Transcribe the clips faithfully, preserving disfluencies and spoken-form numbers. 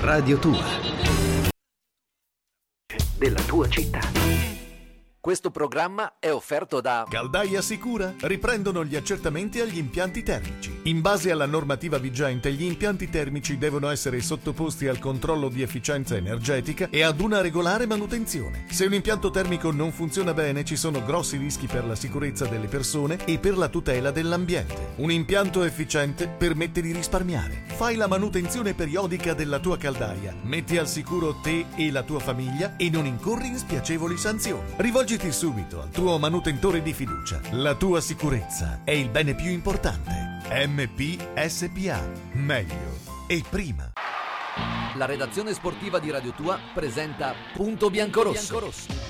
Radio Tua. Della tua città. Questo programma è offerto da Caldaia Sicura. Riprendono gli accertamenti agli impianti termici. In base alla normativa vigente, gli impianti termici devono essere sottoposti al controllo di efficienza energetica e ad una regolare manutenzione. Se un impianto termico non funziona bene, ci sono grossi rischi per la sicurezza delle persone e per la tutela dell'ambiente. Un impianto efficiente permette di risparmiare. Fai la manutenzione periodica della tua caldaia, metti al sicuro te e la tua famiglia e non incorri in spiacevoli sanzioni. Rivolgi subito al tuo manutentore di fiducia. La tua sicurezza è il bene più importante. M P S P A. Meglio e prima. La redazione sportiva di Radio Tua presenta Punto Biancorosso.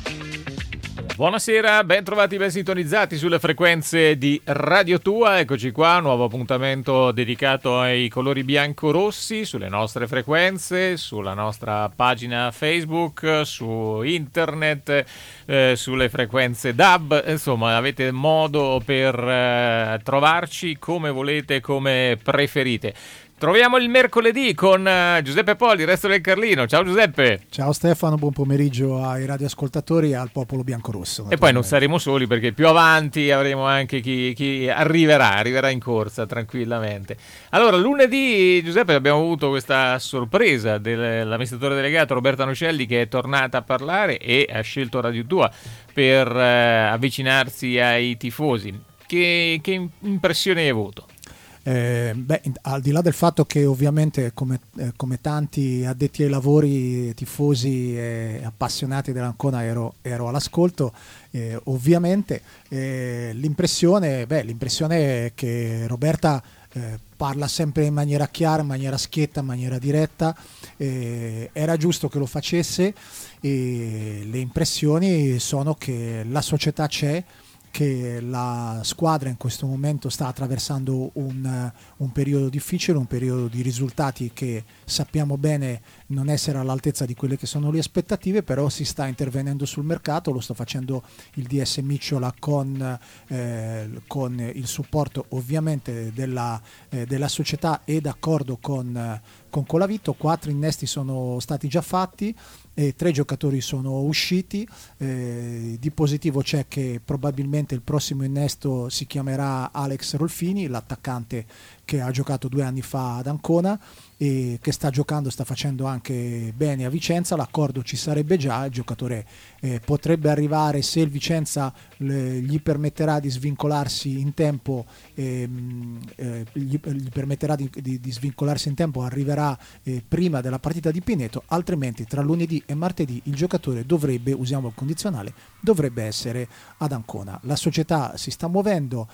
Buonasera, ben trovati, ben sintonizzati sulle frequenze di Radio Tua. Eccoci qua, nuovo appuntamento dedicato ai colori bianco-rossi sulle nostre frequenze, sulla nostra pagina Facebook, su internet, eh, sulle frequenze D A B. Insomma, avete modo per eh, trovarci come volete, come preferite. Troviamo il mercoledì con uh, Giuseppe Polli, Resto del Carlino. Ciao Giuseppe. Ciao Stefano, buon pomeriggio ai radioascoltatori e al popolo biancorosso. E poi non saremo soli perché più avanti avremo anche chi, chi arriverà, arriverà in corsa tranquillamente. Allora, lunedì Giuseppe abbiamo avuto questa sorpresa dell'amministratore delegato Roberta Nocelli, che è tornata a parlare e ha scelto Radio Tua per uh, avvicinarsi ai tifosi. Che, che impressione hai avuto? Eh, beh, al di là del fatto che ovviamente come, eh, come tanti addetti ai lavori, tifosi e appassionati dell'Ancona ero, ero all'ascolto, eh, ovviamente eh, l'impressione, beh, l'impressione è che Roberta eh, parla sempre in maniera chiara, in maniera schietta, in maniera diretta, eh, era giusto che lo facesse, e le impressioni sono che la società c'è, che la squadra in questo momento sta attraversando un, un periodo difficile, un periodo di risultati che sappiamo bene non essere all'altezza di quelle che sono le aspettative, però si sta intervenendo sul mercato, lo sta facendo il D S Micciola con, eh, con il supporto ovviamente della, eh, della società e d'accordo con, con Colavito. Quattro innesti sono stati già fatti e tre giocatori sono usciti. Eh, di positivo c'è che probabilmente il prossimo innesto si chiamerà Alex Rolfini, l'attaccante che ha giocato due anni fa ad Ancona e che sta giocando, sta facendo anche bene a Vicenza. L'accordo ci sarebbe già, il giocatore eh, potrebbe arrivare, se il Vicenza le, gli permetterà di svincolarsi in tempo, ehm, eh, gli, gli permetterà di, di, di svincolarsi in tempo, arriverà eh, prima della partita di Pineto, altrimenti tra lunedì e martedì il giocatore dovrebbe, usiamo il condizionale, dovrebbe essere ad Ancona. La società si sta muovendo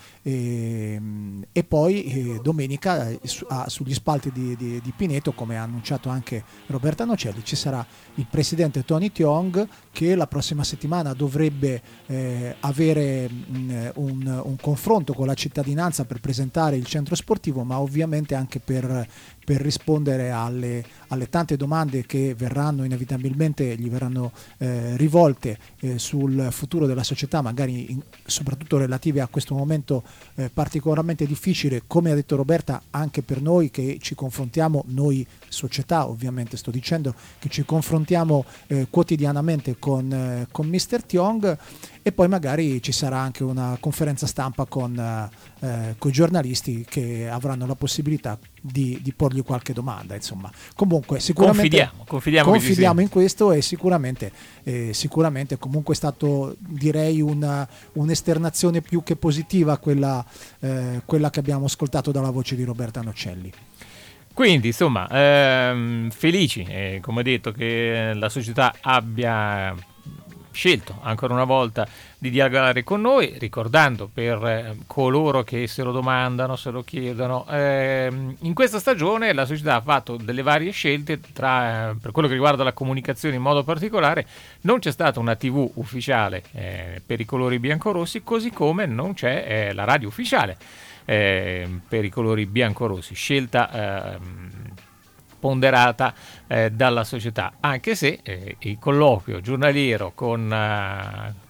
ehm, e poi eh, domenica eh, su, ah, sugli spalti di, di, di Pineto, come ha annunciato anche Roberta Nocelli, ci sarà il presidente Tony Tiong, che la prossima settimana dovrebbe eh, avere mh, un, un confronto con la cittadinanza per presentare il centro sportivo, ma ovviamente anche per, per rispondere alle, alle tante domande che verranno inevitabilmente, gli verranno eh, rivolte eh, sul futuro della società, magari in, soprattutto relative a questo momento eh, particolarmente difficile, come ha detto Roberta, anche per noi che ci confrontiamo, noi società ovviamente sto dicendo, che ci confrontiamo eh, quotidianamente con, eh, con mister Tiong, e poi magari ci sarà anche una conferenza stampa con eh, i giornalisti che avranno la possibilità di, di porgli qualche domanda. Insomma, comunque sicuramente confidiamo, confidiamo, confidiamo in questo, e sicuramente eh, sicuramente comunque è stato, direi, una, un'esternazione più che positiva quella, eh, quella che abbiamo ascoltato dalla voce di Roberta Nocelli. Quindi insomma ehm, felici, eh, come detto, che la società abbia scelto ancora una volta di dialogare con noi, ricordando per eh, coloro che se lo domandano, se lo chiedono, ehm, in questa stagione la società ha fatto delle varie scelte, tra, per quello che riguarda la comunicazione in modo particolare non c'è stata una tivù ufficiale eh, per i colori biancorossi, così come non c'è eh, la radio ufficiale eh, per i colori biancorossi, scelta eh, ponderata eh, dalla società, anche se eh, il colloquio giornaliero con, uh,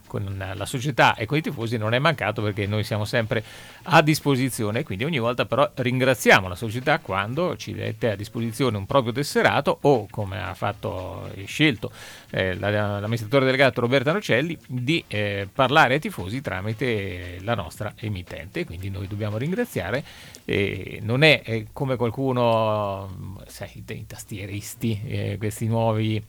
con la società e con i tifosi non è mancato, perché noi siamo sempre a disposizione, quindi ogni volta però ringraziamo la società quando ci mette a disposizione un proprio tesserato, o come ha fatto e scelto eh, l'amministratore delegato Roberta Nocelli, di eh, parlare ai tifosi tramite la nostra emittente. Quindi noi dobbiamo ringraziare, eh, non è eh, come qualcuno, sai, dei tastieristi, eh, questi nuovi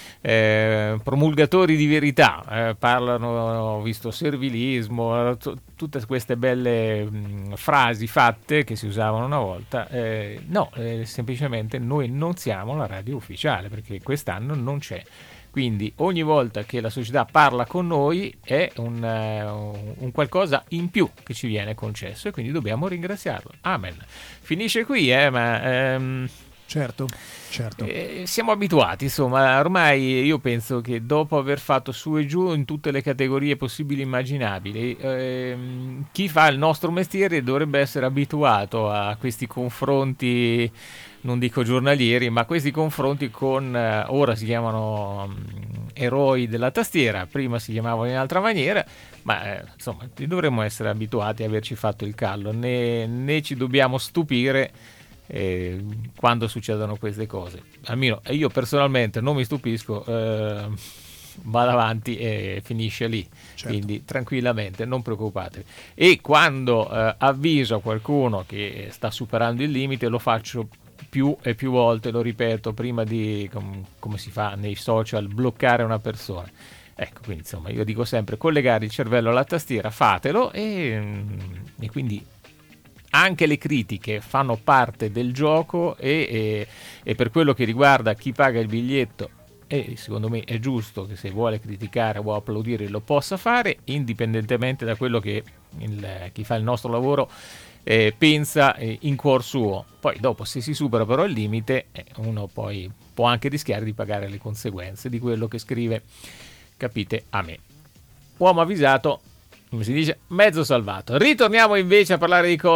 Eh, promulgatori di verità, eh, parlano, ho visto servilismo, t- tutte queste belle mh, frasi fatte che si usavano una volta. Eh, no, eh, semplicemente noi non siamo la radio ufficiale, perché quest'anno non c'è. Quindi ogni volta che la società parla con noi è un, uh, un qualcosa in più che ci viene concesso, e quindi dobbiamo ringraziarlo. Amen. Finisce qui, eh, ma... Um, Certo, certo. Eh, siamo abituati, insomma, ormai io penso che dopo aver fatto su e giù in tutte le categorie possibili e immaginabili, ehm, chi fa il nostro mestiere dovrebbe essere abituato a questi confronti, non dico giornalieri, ma questi confronti con, eh, ora si chiamano um, eroi della tastiera, prima si chiamavano in altra maniera, ma eh, insomma dovremmo essere abituati a averci fatto il callo, né, né ci dobbiamo stupire Eh, quando succedono queste cose. Almeno io personalmente non mi stupisco, eh, vado avanti e finisce lì. Certo. Quindi tranquillamente, non preoccupatevi. E quando eh, avviso qualcuno che sta superando il limite, lo faccio più e più volte, lo ripeto, prima di, com- come si fa nei social, bloccare una persona. Ecco, quindi insomma io dico sempre: collegare il cervello alla tastiera, fatelo, e, e quindi anche le critiche fanno parte del gioco, e, e, e per quello che riguarda chi paga il biglietto, e secondo me è giusto che se vuole criticare o applaudire lo possa fare, indipendentemente da quello che il, chi fa il nostro lavoro eh, pensa eh, in cuor suo. Poi dopo, se si supera però il limite, eh, uno poi può anche rischiare di pagare le conseguenze di quello che scrive, capite, a me. Uomo avvisato, come si dice, mezzo salvato. Ritorniamo invece a parlare di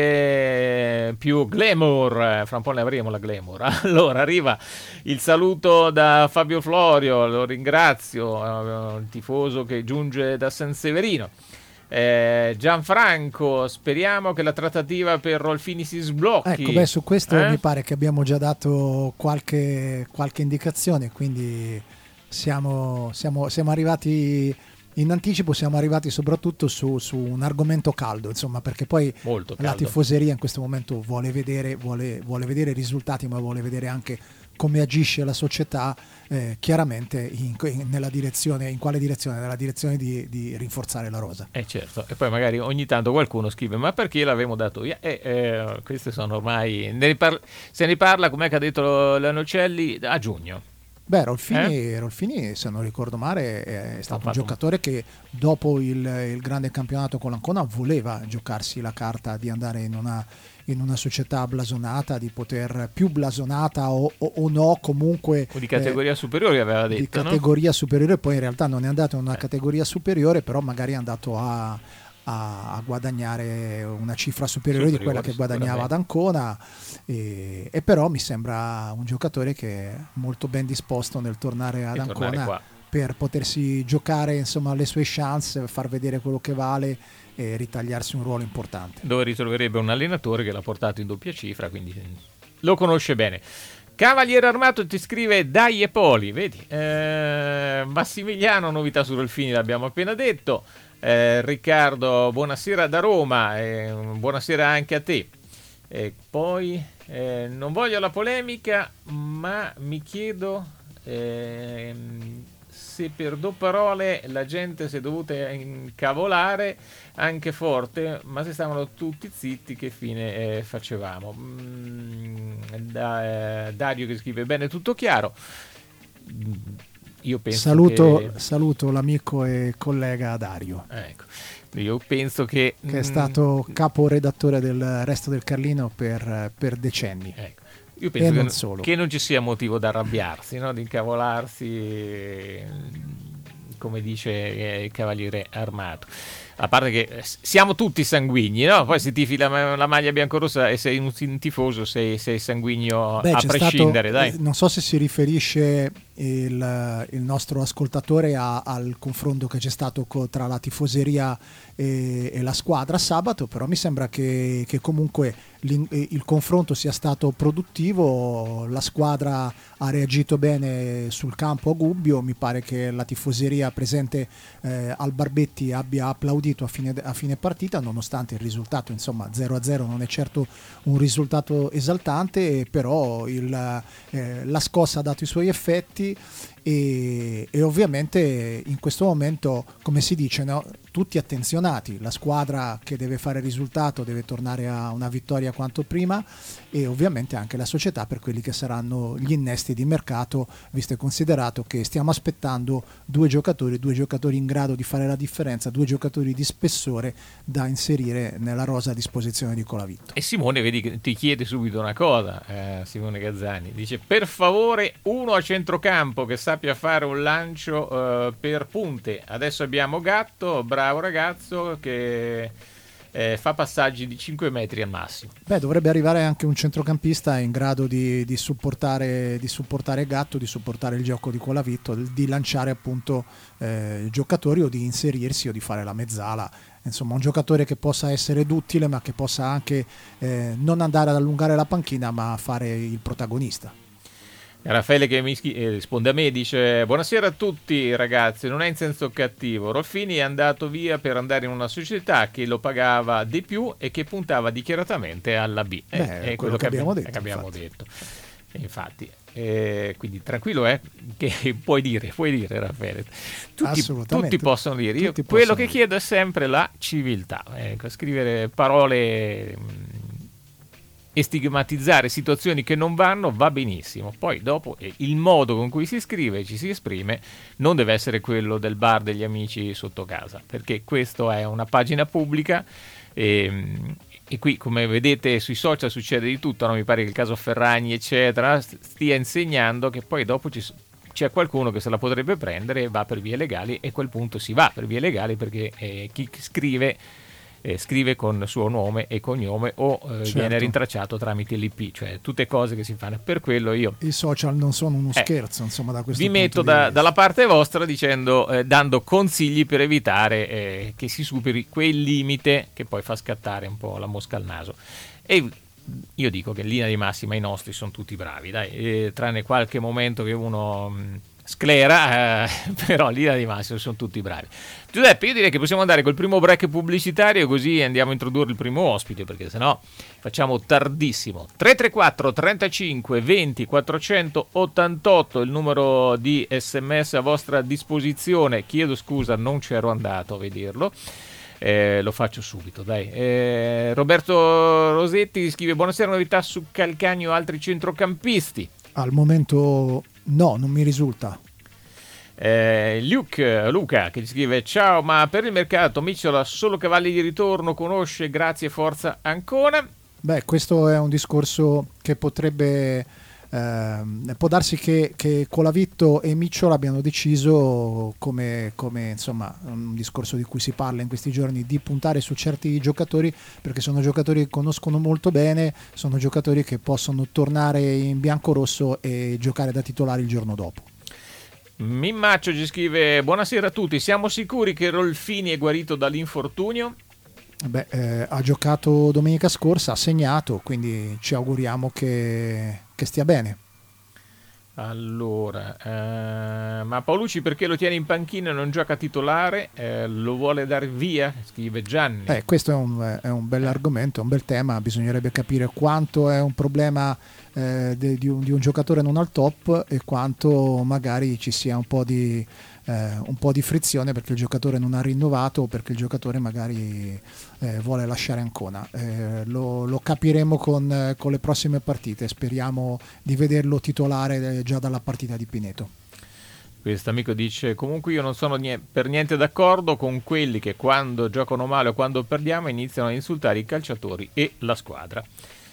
cose più glamour. Fra un po' ne avremo la glamour. Allora arriva il saluto da Fabio Florio, lo ringrazio, il tifoso che giunge da San Severino. Eh, Gianfranco, speriamo che la trattativa per Rolfini si sblocchi. Ecco, beh, su questo eh? mi pare che abbiamo già dato qualche, qualche indicazione, quindi siamo, siamo, siamo arrivati in anticipo, siamo arrivati soprattutto su, su un argomento caldo, insomma, perché poi Molto caldo. La tifoseria in questo momento vuole vedere, vuole, vuole vedere i risultati, ma vuole vedere anche come agisce la società, eh, chiaramente in, in, nella direzione, in quale direzione? Nella direzione di, di rinforzare la rosa. Eh certo, e poi magari ogni tanto qualcuno scrive: ma perché l'avevo dato via? Eh, eh, queste sono ormai, ne par- se ne parla, come ha detto la Nocelli, a giugno. Beh, Rolfini, eh? Rolfini, se non ricordo male, è stato Ho un giocatore che dopo il, il grande campionato con l'Ancona voleva giocarsi la carta di andare in una, in una società blasonata, di poter più blasonata o, o, o no, comunque o di categoria eh, superiore aveva detto, di categoria no? superiore. Poi in realtà non è andato in una eh. categoria superiore, però magari è andato a A, a guadagnare una cifra superiore, superiore di quella che guadagnava ad Ancona, e, e però mi sembra un giocatore che è molto ben disposto nel tornare ad e Ancona tornare per potersi giocare, insomma, le sue chance, far vedere quello che vale e ritagliarsi un ruolo importante, dove ritroverebbe un allenatore che l'ha portato in doppia cifra, quindi lo conosce bene. Cavaliere Armato ti scrive: dai e Poli, vedi, eh, Massimiliano, novità su Rolfini l'abbiamo appena detto. Eh, Riccardo, buonasera da Roma, eh, buonasera anche a te. E poi eh, non voglio la polemica, ma mi chiedo eh, se per due parole la gente si è dovuta incavolare anche forte, ma se stavano tutti zitti che fine eh, facevamo? Mm, da, eh, Dario che scrive: bene, tutto chiaro. Io penso saluto, che... saluto l'amico e collega Dario, ecco. Io penso che che è stato caporedattore del Resto del Carlino per, per decenni, ecco. Io penso e che non non, solo. che non ci sia motivo da arrabbiarsi, no? Di incavolarsi, come dice il Cavaliere Armato. A parte che siamo tutti sanguigni, no? Poi se tifi la, la maglia biancorossa e sei un tifoso, sei, sei sanguigno. Beh, a prescindere, stato, dai. Non so se si riferisce il, il nostro ascoltatore a, al confronto che c'è stato co, tra la tifoseria e, e la squadra sabato, però mi sembra che, che comunque il confronto sia stato produttivo, la squadra ha reagito bene sul campo a Gubbio, mi pare che la tifoseria presente eh, al Barbetti abbia applaudito a fine, a fine partita, nonostante il risultato, insomma zero a zero non è certo un risultato esaltante, però il, eh, la scossa ha dato i suoi effetti. E, e ovviamente in questo momento, come si dice, no? Tutti attenzionati, la squadra che deve fare il risultato deve tornare a una vittoria quanto prima, e ovviamente anche la società per quelli che saranno gli innesti di mercato, visto e considerato che stiamo aspettando due giocatori, due giocatori in grado di fare la differenza, due giocatori di spessore da inserire nella rosa a disposizione di Colavitto. E Simone, vedi che ti chiede subito una cosa, eh, Simone Gazzani, dice: per favore uno a centrocampo che sappia fare un lancio eh, per punte. Adesso abbiamo Gatto, bravo ragazzo, che eh, fa passaggi di cinque metri al massimo. Beh, dovrebbe arrivare anche un centrocampista in grado di, di supportare di supportare Gatto, di supportare il gioco di Colavitto, di lanciare appunto eh, giocatori, o di inserirsi, o di fare la mezzala. Insomma, un giocatore che possa essere duttile, ma che possa anche eh, non andare ad allungare la panchina, ma fare il protagonista. Raffaele che mi schi- eh, risponde a me, dice: buonasera a tutti ragazzi, non è in senso cattivo, Rolfini è andato via per andare in una società che lo pagava di più e che puntava dichiaratamente alla B. Beh, è, è quello, quello che abbiamo, abbiamo detto, che abbiamo infatti. detto. Infatti, eh, quindi tranquillo, eh, che puoi dire, puoi dire Raffaele, tutti, Assolutamente. tutti possono dire. Io Tutti quello possono che dire. chiedo è sempre la civiltà, ecco, scrivere parole mh, e stigmatizzare situazioni che non vanno va benissimo, poi dopo eh, il modo con cui si scrive e ci si esprime non deve essere quello del bar degli amici sotto casa, perché questo è una pagina pubblica e, e qui, come vedete, sui social succede di tutto, no? Mi pare che il caso Ferragni eccetera stia insegnando che poi dopo ci sono c'è qualcuno che se la potrebbe prendere e va per vie legali, e a quel punto si va per vie legali perché eh, chi scrive eh, scrive con suo nome e cognome o eh, Certo. viene rintracciato tramite l'I P, cioè tutte cose che si fanno. Per quello io I social non sono uno Eh, scherzo, insomma, da questo vi punto metto di da, vista. dalla parte vostra dicendo, eh, dando consigli per evitare eh, che si superi quel limite che poi fa scattare un po' la mosca al naso. E io dico che in linea di massima i nostri sono tutti bravi, dai, eh, tranne qualche momento che uno mh, sclera, eh, però in linea di massima sono tutti bravi. Giuseppe, io direi che possiamo andare col primo break pubblicitario, così andiamo a introdurre il primo ospite, perché sennò facciamo tardissimo. tre tre quattro trentacinque venti quattrocentottantotto il numero di sms a vostra disposizione. Chiedo scusa, non c'ero andato a vederlo. Eh, lo faccio subito, dai. Eh, Roberto Rosetti scrive: buonasera, novità su Calcagno o altri centrocampisti? Al momento no, non mi risulta. Eh, Luke, Luca che ci scrive: ciao, ma per il mercato Mitchell ha solo cavalli di ritorno, conosce, grazie, forza Ancona? Beh, questo è un discorso che potrebbe ehm, può darsi che, che Colavitto e Mitchell abbiano deciso, come, come insomma un discorso di cui si parla in questi giorni, di puntare su certi giocatori, perché sono giocatori che conoscono molto bene, sono giocatori che possono tornare in bianco-rosso e giocare da titolari il giorno dopo. Mimmaccio ci scrive: buonasera a tutti, siamo sicuri che Rolfini è guarito dall'infortunio? Beh, eh, ha giocato domenica scorsa, ha segnato, quindi ci auguriamo che, che stia bene. Allora, eh, ma Paolucci perché lo tiene in panchina e non gioca titolare? Eh, lo vuole dar via? Scrive Gianni. Eh, questo è un, è un bel argomento, è un bel tema, bisognerebbe capire quanto è un problema eh, de, di, un, di un giocatore non al top e quanto magari ci sia un po' di eh, un po' di frizione perché il giocatore non ha rinnovato o perché il giocatore magari eh, vuole lasciare Ancona. Eh, lo, lo capiremo con, con le prossime partite, speriamo di vederlo titolare già dalla partita di Pineto. Questo amico dice: comunque io non sono nie- per niente d'accordo con quelli che quando giocano male o quando perdiamo iniziano a insultare i calciatori e la squadra.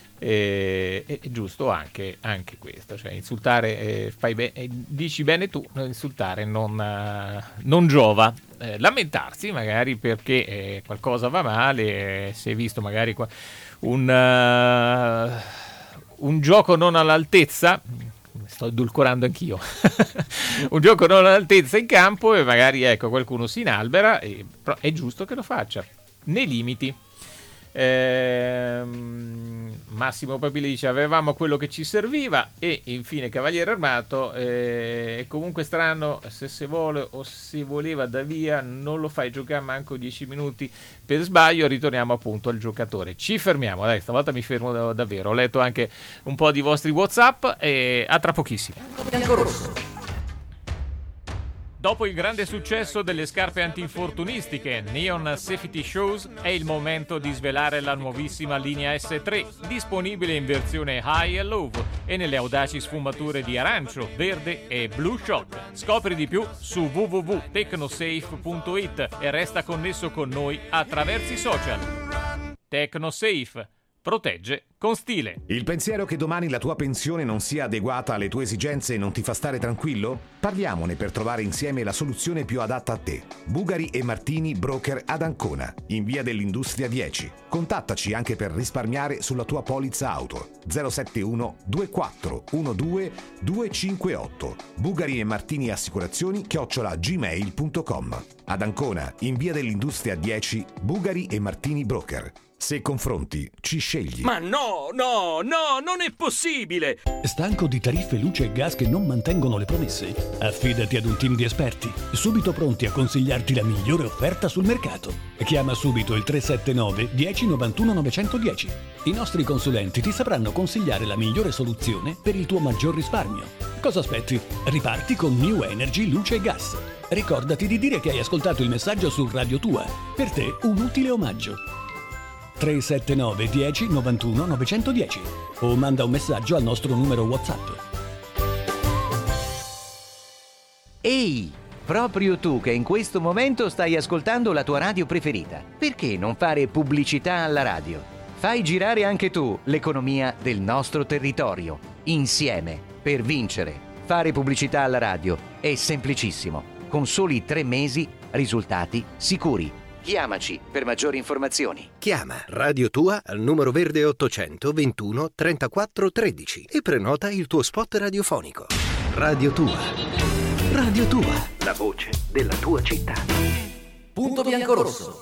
E, è giusto anche, anche questo, cioè insultare eh, fai be- eh, dici bene tu, insultare non, uh, non giova. Eh, lamentarsi magari perché eh, qualcosa va male, eh, si è visto magari qua un, uh, un gioco non all'altezza, sto edulcorando anch'io, un gioco non all'altezza in campo e magari ecco qualcuno si inalbera, e, però è giusto che lo faccia nei limiti. Ehm, Massimo Papili dice avevamo quello che ci serviva, e infine Cavaliere Armato eh, è comunque strano, se si vuole o si voleva da via non lo fai giocare manco dieci minuti per sbaglio, ritorniamo appunto al giocatore. Ci fermiamo, dai, stavolta mi fermo davvero, ho letto anche un po' di vostri WhatsApp e a tra pochissimo. Biancorosso. Dopo il grande successo delle scarpe antinfortunistiche Neon Safety Shoes, è il momento di svelare la nuovissima linea S tre, disponibile in versione High e Low e nelle audaci sfumature di arancio, verde e Blue Shock. Scopri di più su w w w punto tecnosafe punto i t e resta connesso con noi attraverso i social. Tecnosafe. Protegge con stile. Il pensiero che domani la tua pensione non sia adeguata alle tue esigenze non ti fa stare tranquillo? Parliamone per trovare insieme la soluzione più adatta a te. Bugari e Martini Broker ad Ancona, in via dell'Industria dieci. Contattaci anche per risparmiare sulla tua polizza auto. zero sette uno due quattro uno due due cinque otto. Bugari e Martini Assicurazioni chiocciola gmail punto com. Ad Ancona, in via dell'Industria dieci, Bugari e Martini Broker. Se confronti, ci scegli. Ma no, no, no, non è possibile! Stanco di tariffe luce e gas che non mantengono le promesse? Affidati ad un team di esperti, subito pronti a consigliarti la migliore offerta sul mercato. Chiama subito il tre sette nove uno zero nove uno nove uno zero. I nostri consulenti ti sapranno consigliare la migliore soluzione per il tuo maggior risparmio. Cosa aspetti? Riparti con New Energy Luce e Gas. Ricordati di dire che hai ascoltato il messaggio su Radio Tua. Per te un utile omaggio. tre sette nove uno zero nove uno nove uno zero o manda un messaggio al nostro numero WhatsApp. Ehi, proprio tu che in questo momento stai ascoltando la tua radio preferita, perché non fare pubblicità alla radio? Fai girare anche tu l'economia del nostro territorio, insieme, per vincere. Fare pubblicità alla radio è semplicissimo, con soli tre mesi, risultati sicuri. Chiamaci per maggiori informazioni. Chiama Radio Tua al numero verde ottocento ventuno trentaquattro tredici e prenota il tuo spot radiofonico. Radio Tua. Radio Tua. La voce della tua città. Punto Biancorosso.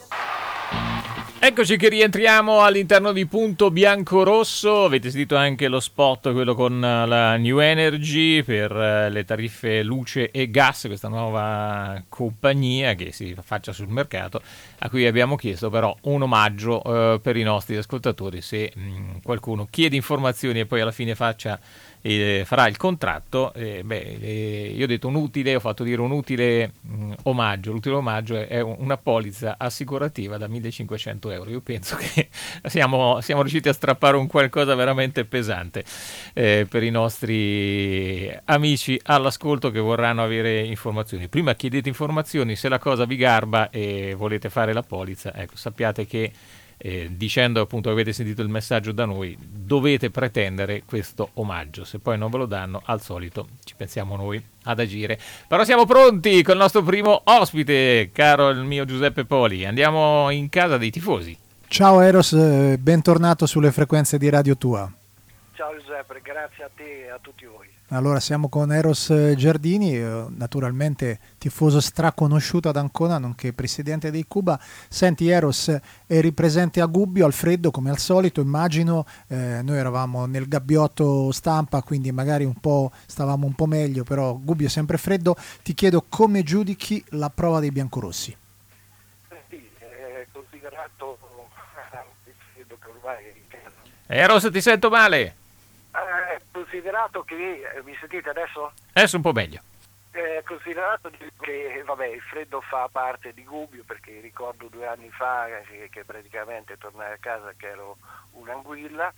Eccoci che rientriamo all'interno di Punto Biancorosso. Avete sentito anche lo spot, quello con la New Energy per le tariffe luce e gas, questa nuova compagnia che si affaccia sul mercato, a cui abbiamo chiesto però un omaggio eh, per i nostri ascoltatori. Se mh, qualcuno chiede informazioni e poi alla fine faccia eh, farà il contratto, eh, beh, eh, io ho detto un utile, ho fatto dire un utile mh, omaggio. L'utile omaggio è, è una polizza assicurativa da millecinquecento euro. Io penso che siamo, siamo riusciti a strappare un qualcosa veramente pesante eh, per i nostri amici all'ascolto che vorranno avere informazioni. Prima chiedete informazioni, se la cosa vi garba e volete fare la polizza, ecco, sappiate che Eh, dicendo appunto che avete sentito il messaggio da noi, dovete pretendere questo omaggio. Se poi non ve lo danno, al solito ci pensiamo noi ad agire. Però siamo pronti con il nostro primo ospite, caro il mio Giuseppe Poli. Andiamo in casa dei tifosi. Ciao Eros, bentornato sulle frequenze di Radio Tua. Ciao Giuseppe, grazie a te e a tutti voi. Allora, siamo con Eros Giardini, naturalmente tifoso straconosciuto ad Ancona, nonché presidente dei Cuba. Senti Eros, eri presente a Gubbio, al freddo come al solito, immagino. Eh, noi eravamo nel gabbiotto stampa, quindi magari un po' stavamo un po' meglio, però Gubbio è sempre freddo. Ti chiedo come giudichi la prova dei biancorossi. Sì, è considerato il freddo che ormai è in casa. Eros, ti sento male. È considerato che, mi sentite adesso? Adesso un po' meglio. È considerato che vabbè, il freddo fa parte di Gubbio, perché ricordo due anni fa che, che praticamente tornai a casa che ero un'anguilla.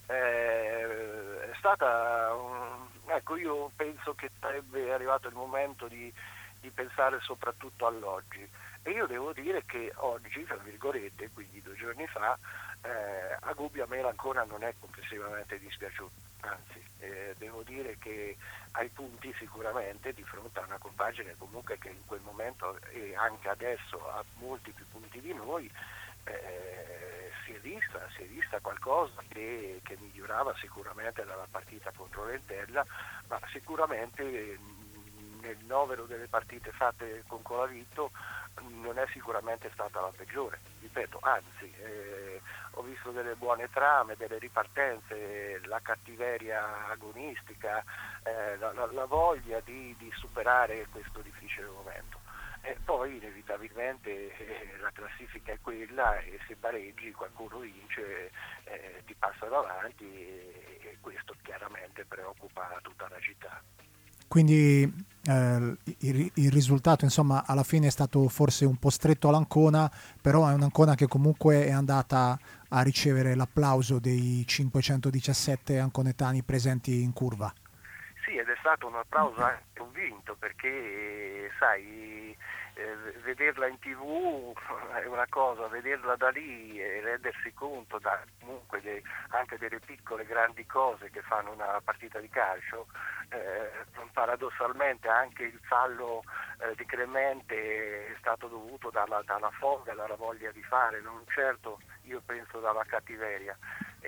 Eh, è stata un, ecco, io penso che sarebbe arrivato il momento di, di pensare soprattutto all'oggi, e io devo dire che oggi, tra virgolette, quindi due giorni fa, eh, a Gubbio a me ancora non è complessivamente dispiaciuto. Anzi, eh, devo dire che ai punti sicuramente di fronte a una compagine comunque che in quel momento e anche adesso ha molti più punti di noi, eh, si è vista, si è vista qualcosa che, che migliorava sicuramente dalla partita contro l'Entella, ma sicuramente nel novero delle partite fatte con Colavito non è sicuramente stata la peggiore, ripeto, anzi eh, ho visto delle buone trame, delle ripartenze, la cattiveria agonistica, eh, la, la, la voglia di, di superare questo difficile momento. E poi inevitabilmente eh, la classifica è quella, e se pareggi qualcuno vince, eh, ti passa davanti, e, e questo chiaramente preoccupa tutta la città. Quindi eh, il, il risultato insomma alla fine è stato forse un po' stretto all'Ancona, però è un'Ancona che comunque è andata a ricevere l'applauso dei cinquecentodiciassette anconetani presenti in curva. Sì, ed è stato un applauso anche convinto, perché sai, eh, vederla in tv è una cosa, vederla da lì e rendersi conto da comunque de, anche delle piccole grandi cose che fanno una partita di calcio, eh, paradossalmente anche il fallo eh, di Clemente è stato dovuto dalla, dalla foga, dalla voglia di fare, non certo io penso dalla cattiveria.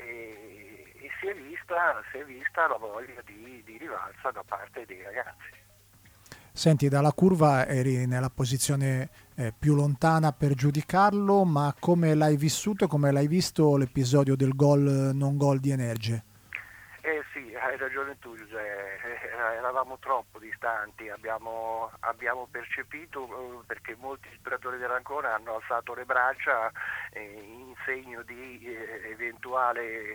E, e si è vista, si è vista la voglia di, di rivalsa da parte dei ragazzi. Senti, dalla curva eri nella posizione eh, più lontana per giudicarlo, ma come l'hai vissuto e come l'hai visto l'episodio del gol non gol di Energe? Eh sì, hai ragione tu Giuseppe, eravamo troppo distanti, abbiamo, abbiamo percepito, perché molti giocatori dell'Ancona hanno alzato le braccia eh, in segno di eh, eventuale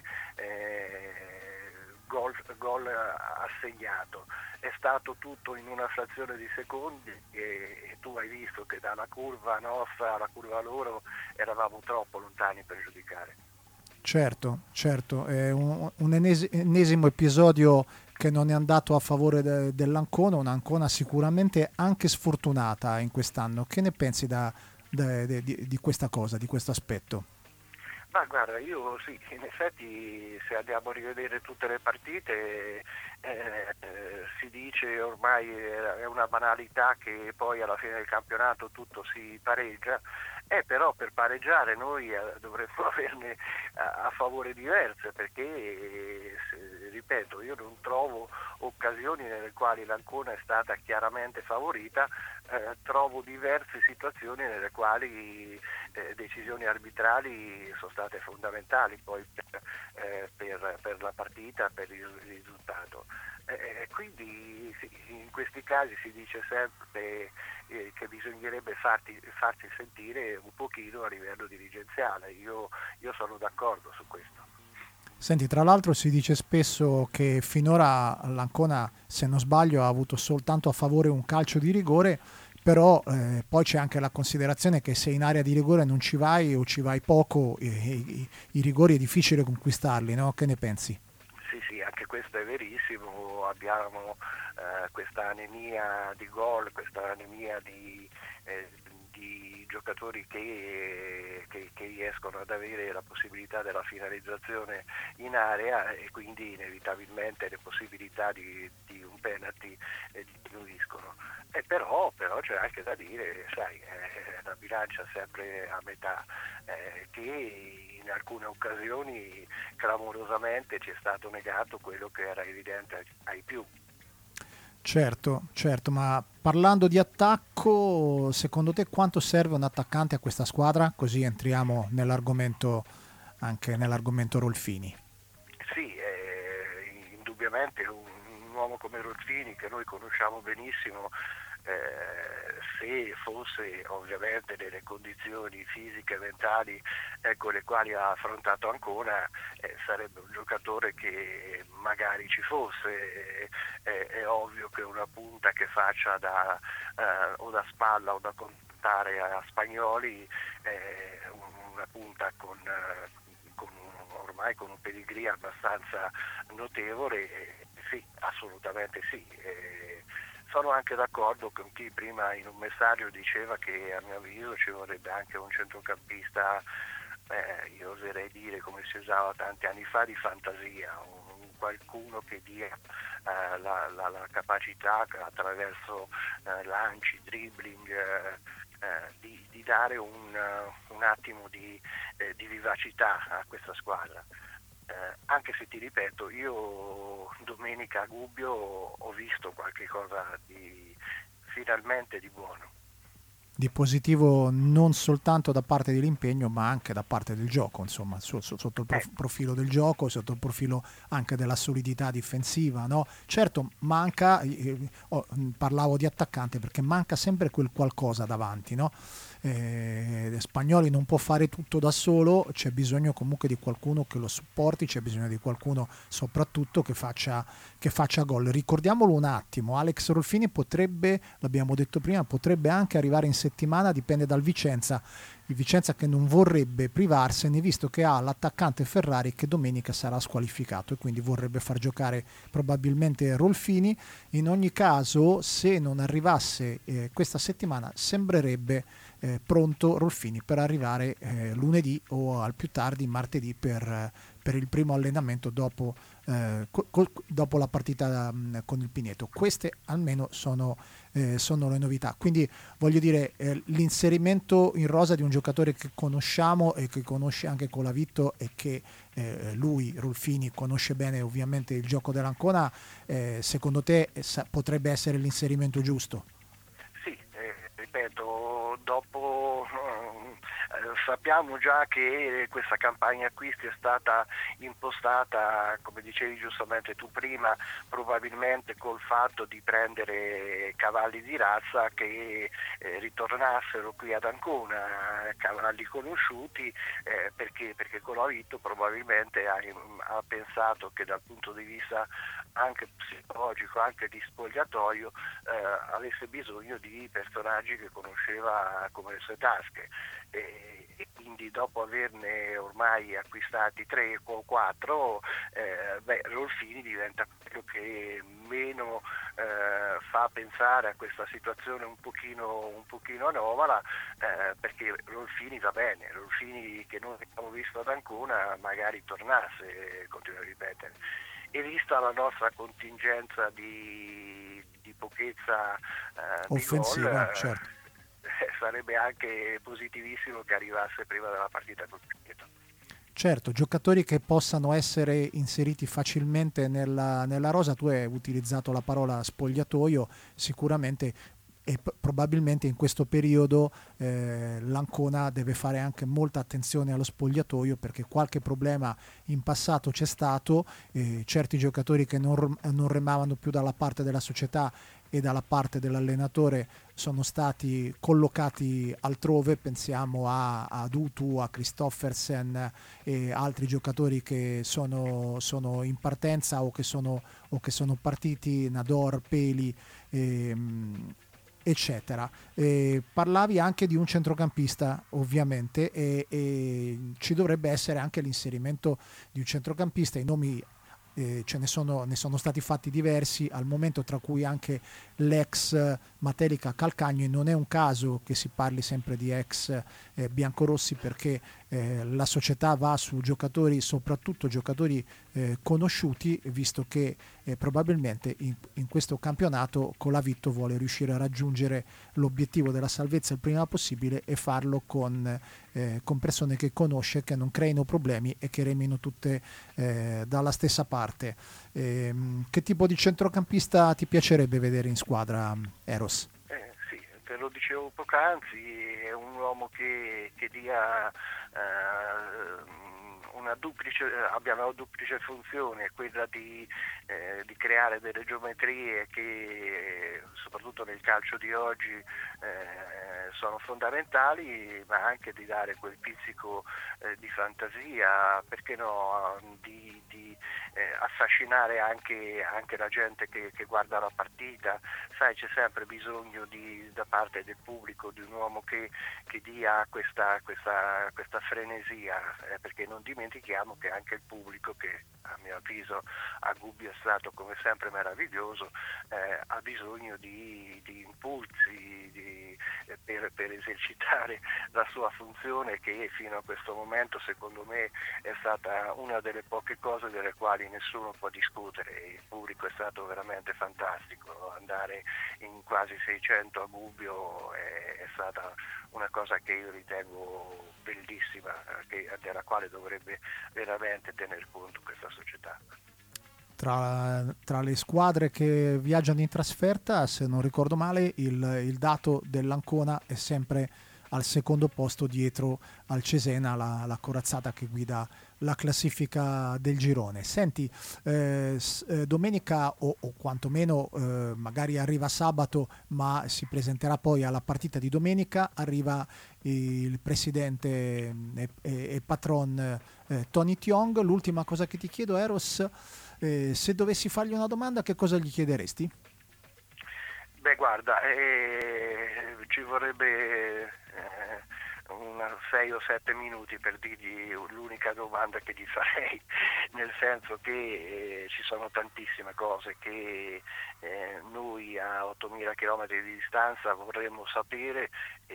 eh, gol, gol assegnato. È stato tutto in una frazione di secondi e, e tu hai visto che dalla curva nostra alla curva loro eravamo troppo lontani per giudicare. Certo, certo, è un, un ennesimo episodio che non è andato a favore de, dell'Ancona, un'Ancona sicuramente anche sfortunata in quest'anno. Che ne pensi da, da, de, di, di questa cosa, di questo aspetto? Ma guarda, io sì, in effetti se andiamo a rivedere tutte le partite eh, eh, si dice ormai è una banalità che poi alla fine del campionato tutto si pareggia. Eh, però per pareggiare noi eh, dovremmo averne a, a favore diverse, perché eh, se, ripeto, io non trovo occasioni nelle quali l'Ancona è stata chiaramente favorita, eh, trovo diverse situazioni nelle quali eh, decisioni arbitrali sono state fondamentali poi per, eh, per, per la partita, per il risultato. Eh, quindi sì, in questi casi si dice sempre eh, che bisognerebbe farti, farti sentire un pochino a livello dirigenziale. Io, io sono d'accordo su questo. Senti, tra l'altro si dice spesso che finora l'Ancona, se non sbaglio, ha avuto soltanto a favore un calcio di rigore, però eh, poi c'è anche la considerazione che se in area di rigore non ci vai o ci vai poco, eh, i, i rigori è difficile conquistarli, no? Che ne pensi? Sì, sì, anche questo è verissimo, abbiamo eh, questa anemia di gol, questa anemia di, eh, di giocatori che, che, che riescono ad avere la possibilità della finalizzazione in area, e quindi inevitabilmente le possibilità di, di un penalty eh, diminuiscono. Eh, però, però c'è anche da dire, sai, eh, la bilancia sempre a metà, eh, che in alcune occasioni clamorosamente ci è stato negato quello che era evidente ai più. Certo, certo, ma parlando di attacco, secondo te quanto serve un attaccante a questa squadra? Così entriamo nell'argomento, anche nell'argomento Rolfini. Sì, eh, indubbiamente un, un uomo come Rolfini, che noi conosciamo benissimo, Eh, se fosse ovviamente nelle condizioni fisiche e mentali eh, con le quali ha affrontato Ancona, eh, sarebbe un giocatore che magari ci fosse. Eh, è ovvio che una punta che faccia da eh, o da spalla o da contattare a Spagnoli, eh, una punta con, eh, con un, ormai con un pedigree abbastanza notevole, eh, sì, assolutamente sì. Eh, Sono anche d'accordo con chi prima in un messaggio diceva che a mio avviso ci vorrebbe anche un centrocampista, eh, io oserei dire, come si usava tanti anni fa, di fantasia, un qualcuno che dia eh, la, la, la capacità attraverso eh, lanci, dribbling, eh, eh, di, di dare un, uh, un attimo di, eh, di vivacità a questa squadra. Eh, anche se ti ripeto, io domenica a Gubbio ho visto qualche cosa di finalmente di buono. Di positivo non soltanto da parte dell'impegno ma anche da parte del gioco, insomma, so, so, sotto il prof, profilo del gioco, sotto il profilo anche della solidità difensiva, no? Certo manca, eh, oh, parlavo di attaccante perché manca sempre quel qualcosa davanti, no? Eh, Spagnoli non può fare tutto da solo, c'è bisogno comunque di qualcuno che lo supporti, c'è bisogno di qualcuno soprattutto che faccia, che faccia gol. Ricordiamolo un attimo, Alex Rolfini potrebbe, l'abbiamo detto prima, potrebbe anche arrivare in settimana, dipende dal Vicenza, il Vicenza che non vorrebbe privarsene visto che ha l'attaccante Ferrari che domenica sarà squalificato e quindi vorrebbe far giocare probabilmente Rolfini. In ogni caso, se non arrivasse eh, questa settimana sembrerebbe eh, pronto Rolfini per arrivare eh, lunedì o al più tardi martedì per, per il primo allenamento dopo, eh, co- co- dopo la partita mh, con il Pineto. Queste almeno sono, eh, sono le novità, quindi voglio dire eh, l'inserimento in rosa di un giocatore che conosciamo e che conosce anche Colavitto e che eh, lui, Rolfini, conosce bene ovviamente il gioco dell'Ancona, eh, secondo te eh, sa- potrebbe essere l'inserimento giusto? Sì, eh, ripeto, dopo eh, sappiamo già che questa campagna acquisti è stata impostata, come dicevi giustamente tu prima, probabilmente col fatto di prendere cavalli di razza che eh, ritornassero qui ad Ancona, cavalli conosciuti, eh, perché, perché Colavitto probabilmente ha, ha pensato che dal punto di vista anche psicologico, anche di spogliatoio, eh, avesse bisogno di personaggi che conosceva come le sue tasche. E, e quindi dopo averne ormai acquistati tre o quattro, eh, beh, Rolfini diventa quello che meno eh, fa pensare a questa situazione un pochino, un pochino anomala, eh, perché Rolfini va bene, Rolfini che noi abbiamo visto ad Ancona magari tornasse, continuo a ripetere. E vista la nostra contingenza di, di pochezza eh, offensiva, di gol, certo. eh, sarebbe anche positivissimo che arrivasse prima della partita col Pineto. Certo, giocatori che possano essere inseriti facilmente nella, nella rosa, tu hai utilizzato la parola spogliatoio, sicuramente e p- probabilmente in questo periodo eh, l'Ancona deve fare anche molta attenzione allo spogliatoio perché qualche problema in passato c'è stato, eh, certi giocatori che non, non remavano più dalla parte della società e dalla parte dell'allenatore sono stati collocati altrove, pensiamo a, a Dutu, a Christoffersen e altri giocatori che sono, sono in partenza o che sono, o che sono partiti, Nador, Peli, ehm, eccetera. Eh, parlavi anche di un centrocampista ovviamente e, e ci dovrebbe essere anche l'inserimento di un centrocampista, i nomi eh, ce ne sono, ne sono stati fatti diversi al momento, tra cui anche l'ex Matelica Calcagno, e non è un caso che si parli sempre di ex eh, biancorossi perché eh, la società va su giocatori, soprattutto giocatori eh, conosciuti, visto che eh, probabilmente in, in questo campionato Colavitto vuole riuscire a raggiungere l'obiettivo della salvezza il prima possibile e farlo con, eh, con persone che conosce, che non creino problemi e che remino tutte eh, dalla stessa parte. Eh, che tipo di centrocampista ti piacerebbe vedere in squadra, Eros? Eh, sì, te lo dicevo poc'anzi, è un uomo che, che dia eh, una duplice, abbia una duplice funzione, quella di, eh, di creare delle geometrie che soprattutto nel calcio di oggi eh, sono fondamentali, ma anche di dare quel pizzico eh, di fantasia, perché no, di, di eh, affascinare anche, anche la gente che, che guarda la partita. Sai, c'è sempre bisogno di, da parte del pubblico di un uomo che, che dia questa, questa, questa frenesia, eh, perché non dimentichiamo che anche il pubblico, che a mio avviso a Gubbio è stato come sempre meraviglioso, eh, ha bisogno di, di impulsi di, eh, per, per esercitare la sua funzione, che fino a questo momento secondo me è stata una delle poche cose delle quali quali nessuno può discutere. Il pubblico è stato veramente fantastico, andare in quasi seicento a Gubbio è, è stata una cosa che io ritengo bellissima, che, della quale dovrebbe veramente tener conto questa società. Tra, tra le squadre che viaggiano in trasferta, se non ricordo male, il, il dato dell'Ancona è sempre al secondo posto dietro al Cesena, la, la corazzata che guida la classifica del girone. Senti, eh, eh, domenica o, o quantomeno eh, magari arriva sabato, ma si presenterà poi alla partita di domenica, arriva il presidente e, e, e patron eh, Tony Tiong. L'ultima cosa che ti chiedo, Eros, eh, se dovessi fargli una domanda, che cosa gli chiederesti? Beh, guarda, eh, ci vorrebbe eh, una sei o sette minuti per dirgli l'unica domanda che gli farei, nel senso che eh, ci sono tantissime cose che eh, noi a ottomila chilometri di distanza vorremmo sapere,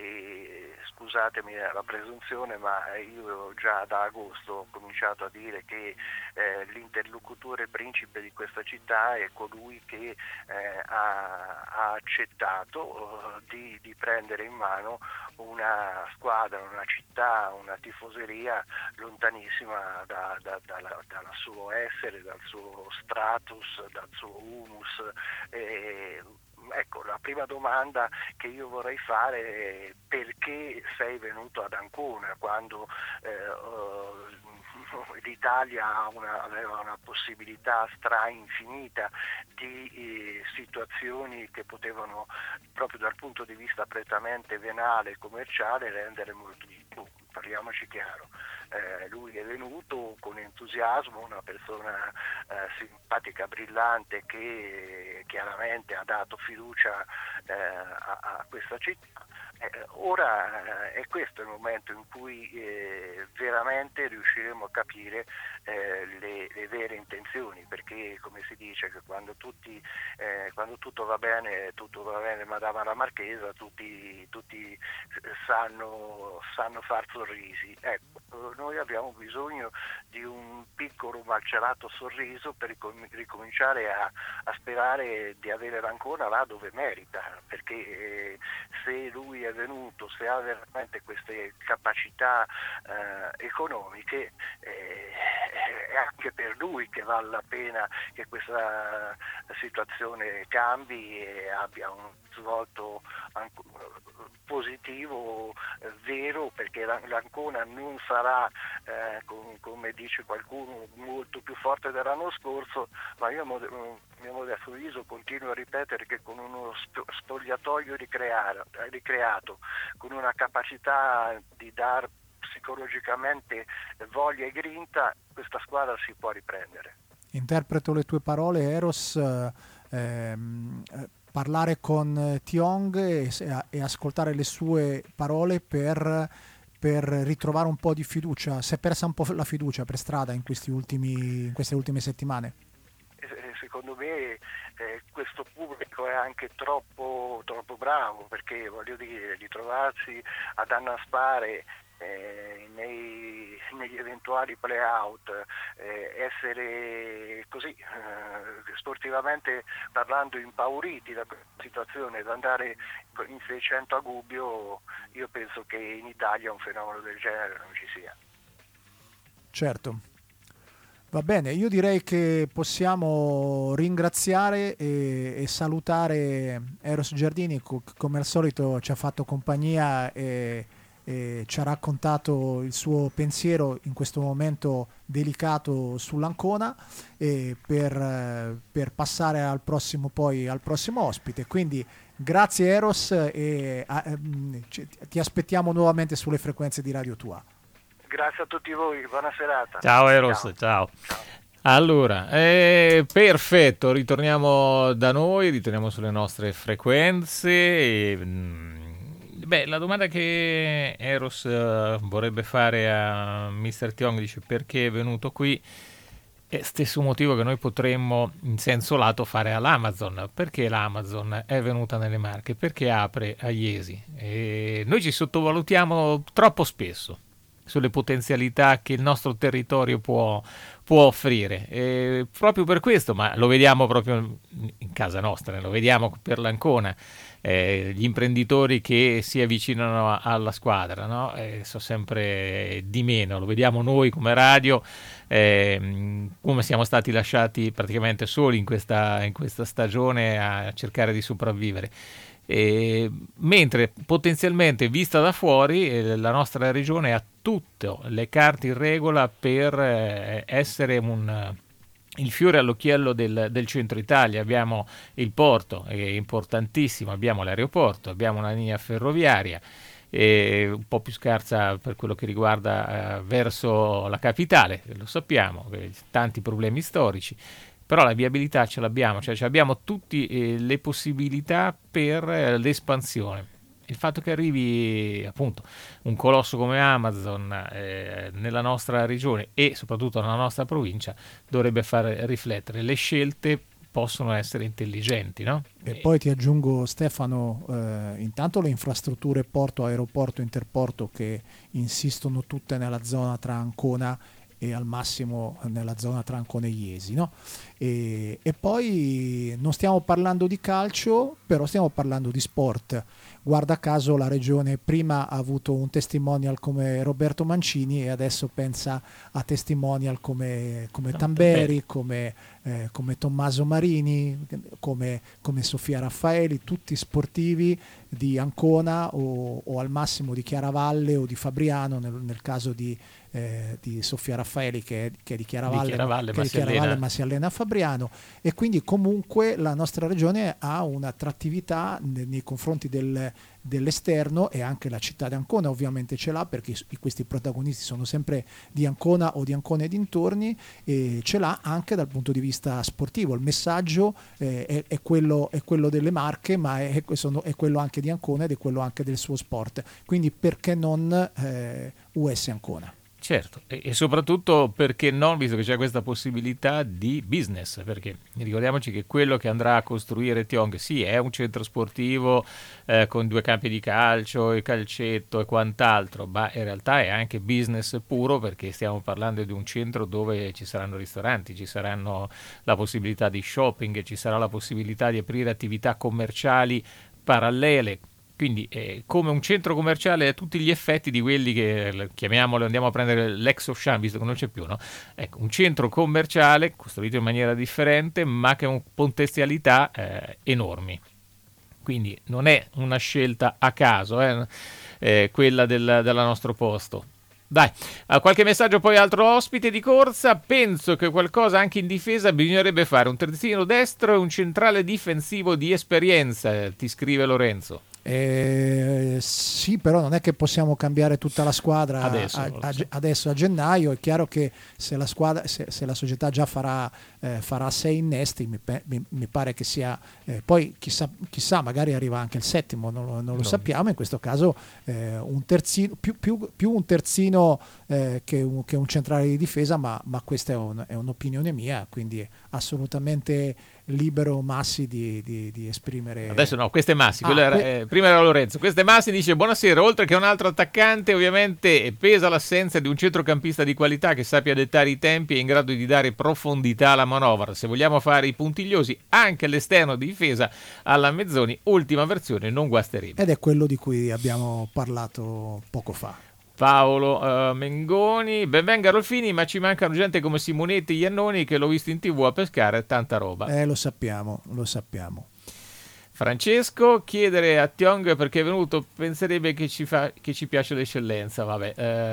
e scusatemi la presunzione, ma io già da agosto ho cominciato a dire che eh, l'interlocutore principe di questa città è colui che eh, ha, ha accettato uh, di, di prendere in mano una squadra, una città, una tifoseria lontanissima da, da, dalla, dal suo essere, dal suo status, dal suo humus. Eh, ecco, la prima domanda che io vorrei fare è: perché sei venuto ad Ancona quando eh, uh, l'Italia una, aveva una possibilità stra infinita di eh, situazioni che potevano, proprio dal punto di vista prettamente venale e commerciale, rendere molto di più. Parliamoci chiaro, eh, lui è venuto con entusiasmo, una persona eh, simpatica, brillante, che chiaramente ha dato fiducia eh, a, a questa città. Eh, ora eh, è questo il momento in cui eh, veramente riusciremo a capire eh, le, le vere intenzioni, perché come si dice che quando, tutti, eh, quando tutto va bene, tutto va bene madama la marchesa, tutti, tutti sanno, sanno far sorrisi. Ecco, noi abbiamo bisogno di un piccolo malcelato sorriso per ricom- ricominciare a, a sperare di avere l'Ancona là dove merita, perché eh, se lui è venuto, se ha veramente queste capacità eh, economiche, eh, è anche per lui che vale la pena che questa situazione cambi e abbia un svolto positivo, eh, vero, perché l'Ancona non sarà eh, com- come dice qualcuno molto più forte dell'anno scorso, ma io mod- mio modesto avviso continuo a ripetere che con uno sp- spogliatoio ricreato, ricreato, con una capacità di dar psicologicamente voglia e grinta, questa squadra si può riprendere. Interpreto le tue parole, Eros, eh, ehm, parlare con Tiong e, e ascoltare le sue parole per, per ritrovare un po' di fiducia. Si è persa un po' la fiducia per strada in, questi ultimi, in queste ultime settimane? Secondo me eh, questo pubblico è anche troppo, troppo bravo, perché voglio dire, ritrovarsi ad annaspare Eh, nei, negli eventuali play-out, eh, essere così eh, sportivamente parlando impauriti da questa situazione, da andare in seicento a Gubbio, io penso che in Italia un fenomeno del genere non ci sia. Certo. Va bene, io direi che possiamo ringraziare e, e salutare Eros Giardini, co- come al solito ci ha fatto compagnia e E ci ha raccontato il suo pensiero in questo momento delicato sull'Ancona, e per, per passare al prossimo, poi al prossimo ospite. Quindi grazie Eros, e a, ti aspettiamo nuovamente sulle frequenze di Radio Tua. Grazie a tutti voi, buona serata. Ciao Eros, ciao. ciao. ciao. Allora, eh, perfetto, ritorniamo da noi, ritorniamo sulle nostre frequenze. E, mh, Beh, la domanda che Eros uh, vorrebbe fare a mister Tiong, dice perché è venuto qui, è stesso motivo che noi potremmo in senso lato fare all'Amazon. Perché l'Amazon è venuta nelle Marche? Perché apre a Iesi? E noi ci sottovalutiamo troppo spesso. sulle potenzialità che il nostro territorio può, può offrire. E proprio per questo, ma lo vediamo proprio in casa nostra, lo vediamo per l'Ancona, eh, gli imprenditori che si avvicinano a, alla squadra, no? eh, sono sempre di meno, lo vediamo noi come radio, eh, come siamo stati lasciati praticamente soli in questa, in questa stagione a cercare di sopravvivere. E, mentre potenzialmente vista da fuori eh, la nostra regione ha tutte le carte in regola per eh, essere un, il fiore all'occhiello del, del centro Italia. Abbiamo il porto, è importantissimo, abbiamo l'aeroporto, abbiamo una linea ferroviaria eh, un po' più scarsa per quello che riguarda eh, verso la capitale, lo sappiamo, eh, tanti problemi storici. Però la viabilità ce l'abbiamo, cioè abbiamo tutte eh, le possibilità per eh, l'espansione. Il fatto che arrivi appunto un colosso come Amazon eh, nella nostra regione e soprattutto nella nostra provincia dovrebbe far riflettere. Le scelte possono essere intelligenti, no? E poi ti aggiungo, Stefano, eh, intanto le infrastrutture porto, aeroporto, interporto che insistono tutte nella zona tra Ancona e al massimo nella zona tra Ancona e Iesi, no? E, e poi non stiamo parlando di calcio, però stiamo parlando di sport. Guarda caso la regione prima ha avuto un testimonial come Roberto Mancini e adesso pensa a testimonial come, come Tamberi, come, eh, come Tommaso Marini, come, come Sofia Raffaeli, tutti sportivi di Ancona o, o al massimo di Chiaravalle o di Fabriano nel, nel caso di Eh, di Sofia Raffaeli che è, che è di Chiaravalle, di Chiaravalle, che ma, di si Chiaravalle ma si allena a Fabriano, e quindi comunque la nostra regione ha un'attrattività nei, nei confronti del, dell'esterno, e anche la città di Ancona ovviamente ce l'ha, perché questi protagonisti sono sempre di Ancona o di Ancona e dintorni, e ce l'ha anche dal punto di vista sportivo. Il messaggio eh, è, è, quello, è quello delle Marche, ma è, sono, è quello anche di Ancona ed è quello anche del suo sport, quindi perché non eh, U S Ancona? Certo, e, e soprattutto perché no, visto che c'è questa possibilità di business, perché ricordiamoci che quello che andrà a costruire Tiong, sì, è un centro sportivo eh, con due campi di calcio e calcetto e quant'altro, ma in realtà è anche business puro, perché stiamo parlando di un centro dove ci saranno ristoranti, ci saranno la possibilità di shopping, ci sarà la possibilità di aprire attività commerciali parallele. Quindi è come un centro commerciale a tutti gli effetti di quelli che, chiamiamolo, andiamo a prendere l'ex Auchan, visto che non c'è più, no? Ecco, un centro commerciale costruito in maniera differente, ma che ha potenzialità eh, enormi. Quindi non è una scelta a caso, eh, eh, quella del, del nostro posto. Dai, uh, qualche messaggio poi, altro ospite di corsa. Penso che qualcosa anche in difesa bisognerebbe fare, un terzino destro e un centrale difensivo di esperienza, ti scrive Lorenzo. Eh, sì, però non è che possiamo cambiare tutta la squadra adesso a, a, adesso a gennaio. È chiaro che se la squadra, se, se la società già farà, eh, farà sei innesti, mi, mi, mi pare che sia eh, poi chissà, chissà magari arriva anche il settimo, non, non lo no. sappiamo. In questo caso eh, un terzino, più, più, più un terzino eh, che, un, che un centrale di difesa, ma, ma questa è, un, è un'opinione mia, quindi assolutamente libero Massi di, di, di esprimere. Adesso no, questo è Massi, ah, era, que- eh, prima era Lorenzo, questo è Massi, dice buonasera, oltre che un altro attaccante ovviamente pesa l'assenza di un centrocampista di qualità che sappia dettare i tempi e in grado di dare profondità alla manovra. Se vogliamo fare i puntigliosi anche all'esterno di difesa, alla Mezzoni ultima versione non guasterebbe. Ed è quello di cui abbiamo parlato poco fa. Paolo uh, Mengoni, benvenga Rolfini, ma ci mancano gente come Simonetti, Iannoni, che l'ho visto in tv a pescare, tanta roba. Eh, lo sappiamo, lo sappiamo. Francesco, chiedere a Tiong perché è venuto, penserebbe che ci, fa, che ci piace l'eccellenza, vabbè,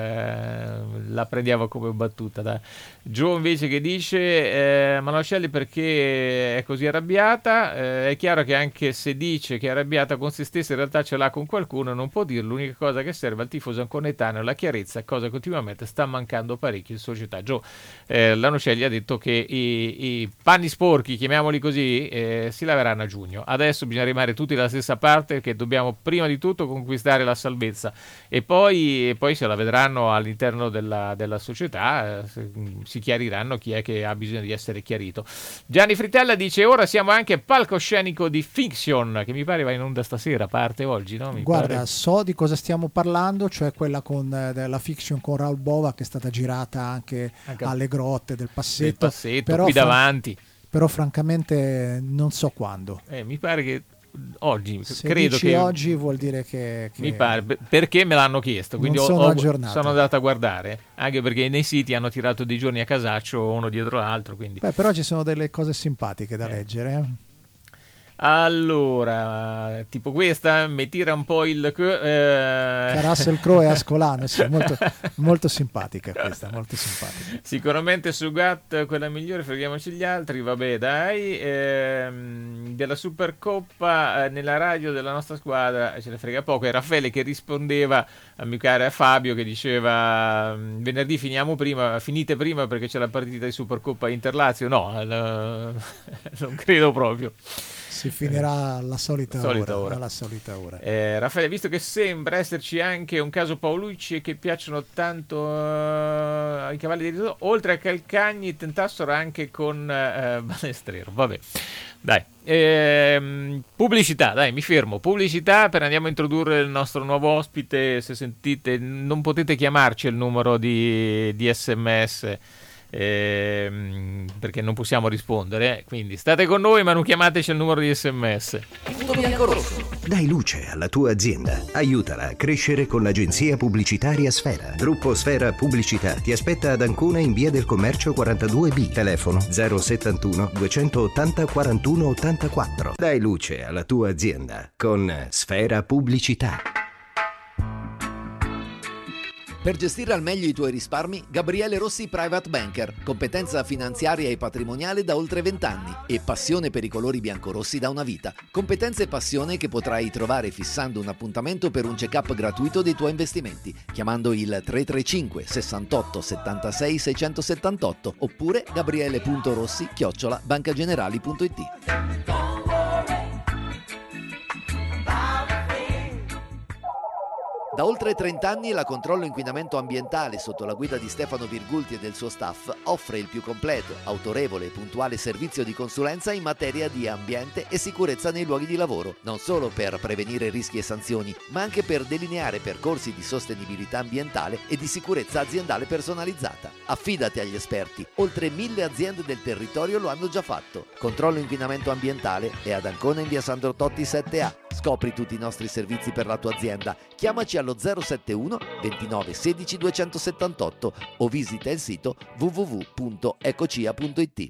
eh, la prendiamo come battuta. Da. Gio invece che dice, eh, Manocelli perché è così arrabbiata, eh, è chiaro che anche se dice che è arrabbiata con se stessa, in realtà ce l'ha con qualcuno, non può dirlo, l'unica cosa che serve al tifoso anconetano è la chiarezza, cosa che ultimamente sta mancando parecchio in società. Gio, eh, Lanocelli ha detto che i, i panni sporchi, chiamiamoli così, eh, si laveranno a giugno, adesso bisogna bisogna rimane tutti dalla stessa parte, che dobbiamo prima di tutto conquistare la salvezza e poi, e poi se la vedranno all'interno della, della società eh, si chiariranno chi è che ha bisogno di essere chiarito. Gianni Fritella dice: ora siamo anche palcoscenico di Fiction, che mi pare va in onda stasera, parte oggi, no? Mi Guarda, pare... so di cosa stiamo parlando, cioè quella con eh, della Fiction con Raul Bova, che è stata girata anche, anche alle grotte del Passetto, del passetto però, qui fra- davanti. Però francamente non so quando. Eh, mi pare che oggi, se credo dici che oggi vuol dire che, che mi pare, perché me l'hanno chiesto, quindi non ho, sono ho, aggiornato. sono andato a guardare, anche perché nei siti hanno tirato dei giorni a casaccio uno dietro l'altro, quindi. Beh, però ci sono delle cose simpatiche da eh. leggere. Eh. Allora, tipo questa mi tira un po' il eh... Russell Crowe e Ascolano, sì, molto, molto simpatica questa, molto simpatica. Sicuramente su Gat quella migliore, freghiamoci gli altri, vabbè dai. Ehm, della Supercoppa eh, nella radio della nostra squadra ce ne frega poco. E Raffaele che rispondeva a mio caro Fabio, che diceva: venerdì finiamo prima, finite prima perché c'è la partita di Supercoppa Inter-Lazio. No, la... non credo proprio. Si finirà alla solita, solita ora, ora. alla solita ora. Eh, Raffaele, visto che sembra esserci anche un caso Paolucci e che piacciono tanto uh, ai cavalli di ritorno, oltre a Calcagni tentassero anche con uh, Balestrero. Vabbè, dai. Ehm, pubblicità, dai, mi fermo. Pubblicità, per andiamo a introdurre il nostro nuovo ospite. Se sentite, non potete chiamarci il numero di, di sms. Ehm, perché non possiamo rispondere, quindi state con noi ma non chiamateci il numero di sms. Punto bianco rosso. Dai luce alla tua azienda, aiutala a crescere con l'agenzia pubblicitaria Sfera. Gruppo Sfera Pubblicità ti aspetta ad Ancona in via del Commercio quarantadue B, telefono zero settantuno duecentottanta quarantuno ottantaquattro. Dai luce alla tua azienda con Sfera Pubblicità. Per gestire al meglio i tuoi risparmi, Gabriele Rossi Private Banker, competenza finanziaria e patrimoniale da oltre vent'anni e passione per i colori biancorossi da una vita. Competenza e passione che potrai trovare fissando un appuntamento per un check-up gratuito dei tuoi investimenti, chiamando il tre tre cinque sessantotto settantasei seicentosettantotto oppure gabriele.rossi chiocciola bancagenerali punto it. Da oltre trenta anni la Controllo Inquinamento Ambientale, sotto la guida di Stefano Virgulti e del suo staff, offre il più completo, autorevole e puntuale servizio di consulenza in materia di ambiente e sicurezza nei luoghi di lavoro, non solo per prevenire rischi e sanzioni, ma anche per delineare percorsi di sostenibilità ambientale e di sicurezza aziendale personalizzata. Affidati agli esperti, oltre mille aziende del territorio lo hanno già fatto. Controllo Inquinamento Ambientale è ad Ancona in via Sandro Totti sette A. Scopri tutti i nostri servizi per la tua azienda. Chiamaci allo zero settantuno ventinove sedici duecentosettantotto o visita il sito w w w punto ecocia punto it.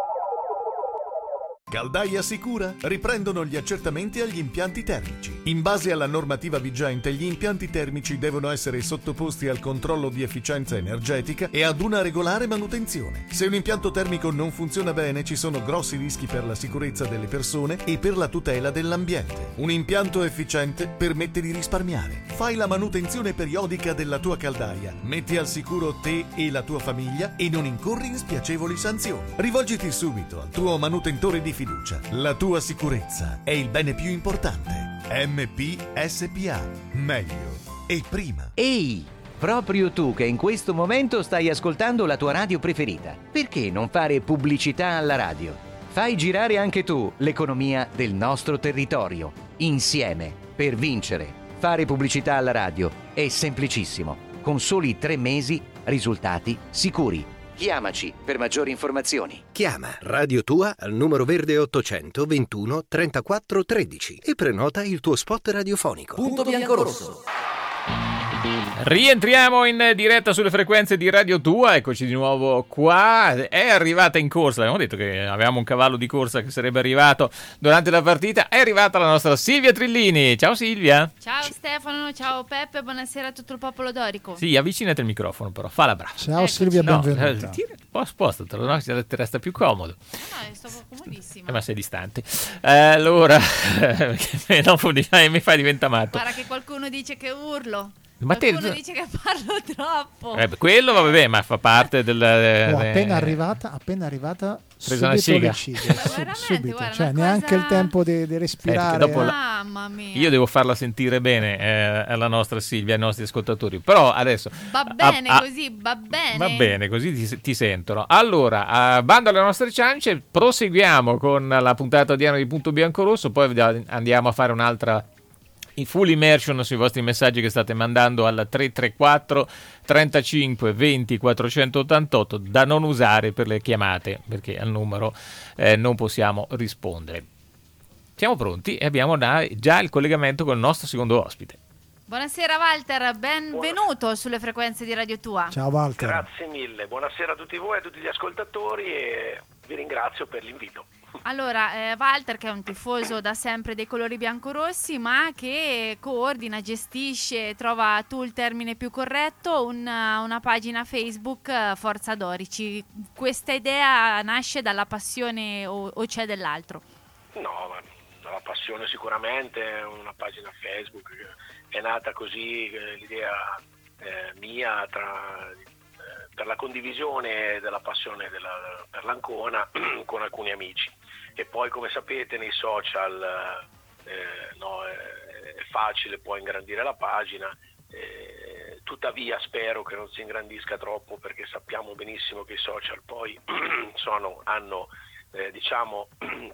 Caldaia Sicura riprendono gli accertamenti agli impianti termici. In base alla normativa vigente, gli impianti termici devono essere sottoposti al controllo di efficienza energetica e ad una regolare manutenzione. Se un impianto termico non funziona bene, ci sono grossi rischi per la sicurezza delle persone e per la tutela dell'ambiente. Un impianto efficiente permette di risparmiare. Fai la manutenzione periodica della tua caldaia, metti al sicuro te e la tua famiglia e non incorri in spiacevoli sanzioni. Rivolgiti subito al tuo manutentore di fiducia. La tua sicurezza è il bene più importante. M P S P A. Meglio e prima. Ehi, proprio tu che in questo momento stai ascoltando la tua radio preferita, perché non fare pubblicità alla radio? Fai girare anche tu l'economia del nostro territorio. Insieme, per vincere. Fare pubblicità alla radio è semplicissimo. Con soli tre mesi, risultati sicuri. Chiamaci per maggiori informazioni. Chiama Radio Tua al numero verde ottocento ventuno trentaquattro tredici e prenota il tuo spot radiofonico. Punto bianco rosso. Rientriamo in diretta sulle frequenze di Radio Tua, eccoci di nuovo qua. È arrivata in corsa, abbiamo detto che avevamo un cavallo di corsa che sarebbe arrivato durante la partita, è arrivata la nostra Silvia Trillini. Ciao Silvia. Ciao Stefano, ciao Peppe, buonasera a tutto il popolo dorico. Sì, avvicinati il microfono però, fa la brava. Ciao Eccoci. Silvia, benvenuta. No, tira, poi spostatelo, no? Ti resta più comodo. No, no, sto comodissima. Eh, ma sei distante. Eh, allora, no, mi fai diventare matto. Guarda che qualcuno dice che urlo. Ma Qualcuno te... dice che parlo troppo. Eh, quello vabbè, ma fa parte del... Oh, appena arrivata, appena arrivata presa una sega. Sub, subito, guarda, cioè neanche cosa... il tempo di, di respirare. Eh, la... Mamma mia. Io devo farla sentire bene eh, alla nostra Silvia, ai nostri ascoltatori. Però adesso va bene a, a, così, va bene. Va bene, così ti, ti sentono. Allora, a, bando alle nostre ciance, proseguiamo con la puntata odierna di Punto Biancorosso, poi andiamo a fare un'altra in full immersion sui vostri messaggi che state mandando al tre tre quattro trentacinque venti quattrocentottantotto, da non usare per le chiamate perché al numero eh, non possiamo rispondere. Siamo pronti e abbiamo da, già il collegamento con il nostro secondo ospite. Buonasera Walter, benvenuto Buonasera. Sulle frequenze di Radio Tua. Ciao Walter. Grazie mille, buonasera a tutti voi e a tutti gli ascoltatori e vi ringrazio per l'invito. Allora, eh, Walter, che è un tifoso da sempre dei colori biancorossi, ma che coordina, gestisce, trova tu il termine più corretto, una, una pagina Facebook, Forza Dorici. Questa idea nasce dalla passione o, o c'è dell'altro? No, ma dalla passione sicuramente, una pagina Facebook è nata così, l'idea eh, mia tra... per la condivisione della passione della, per l'Ancona con alcuni amici. E poi, come sapete, nei social eh, no, è, è facile poi ingrandire la pagina, eh, tuttavia spero che non si ingrandisca troppo, perché sappiamo benissimo che i social poi sono, hanno eh, diciamo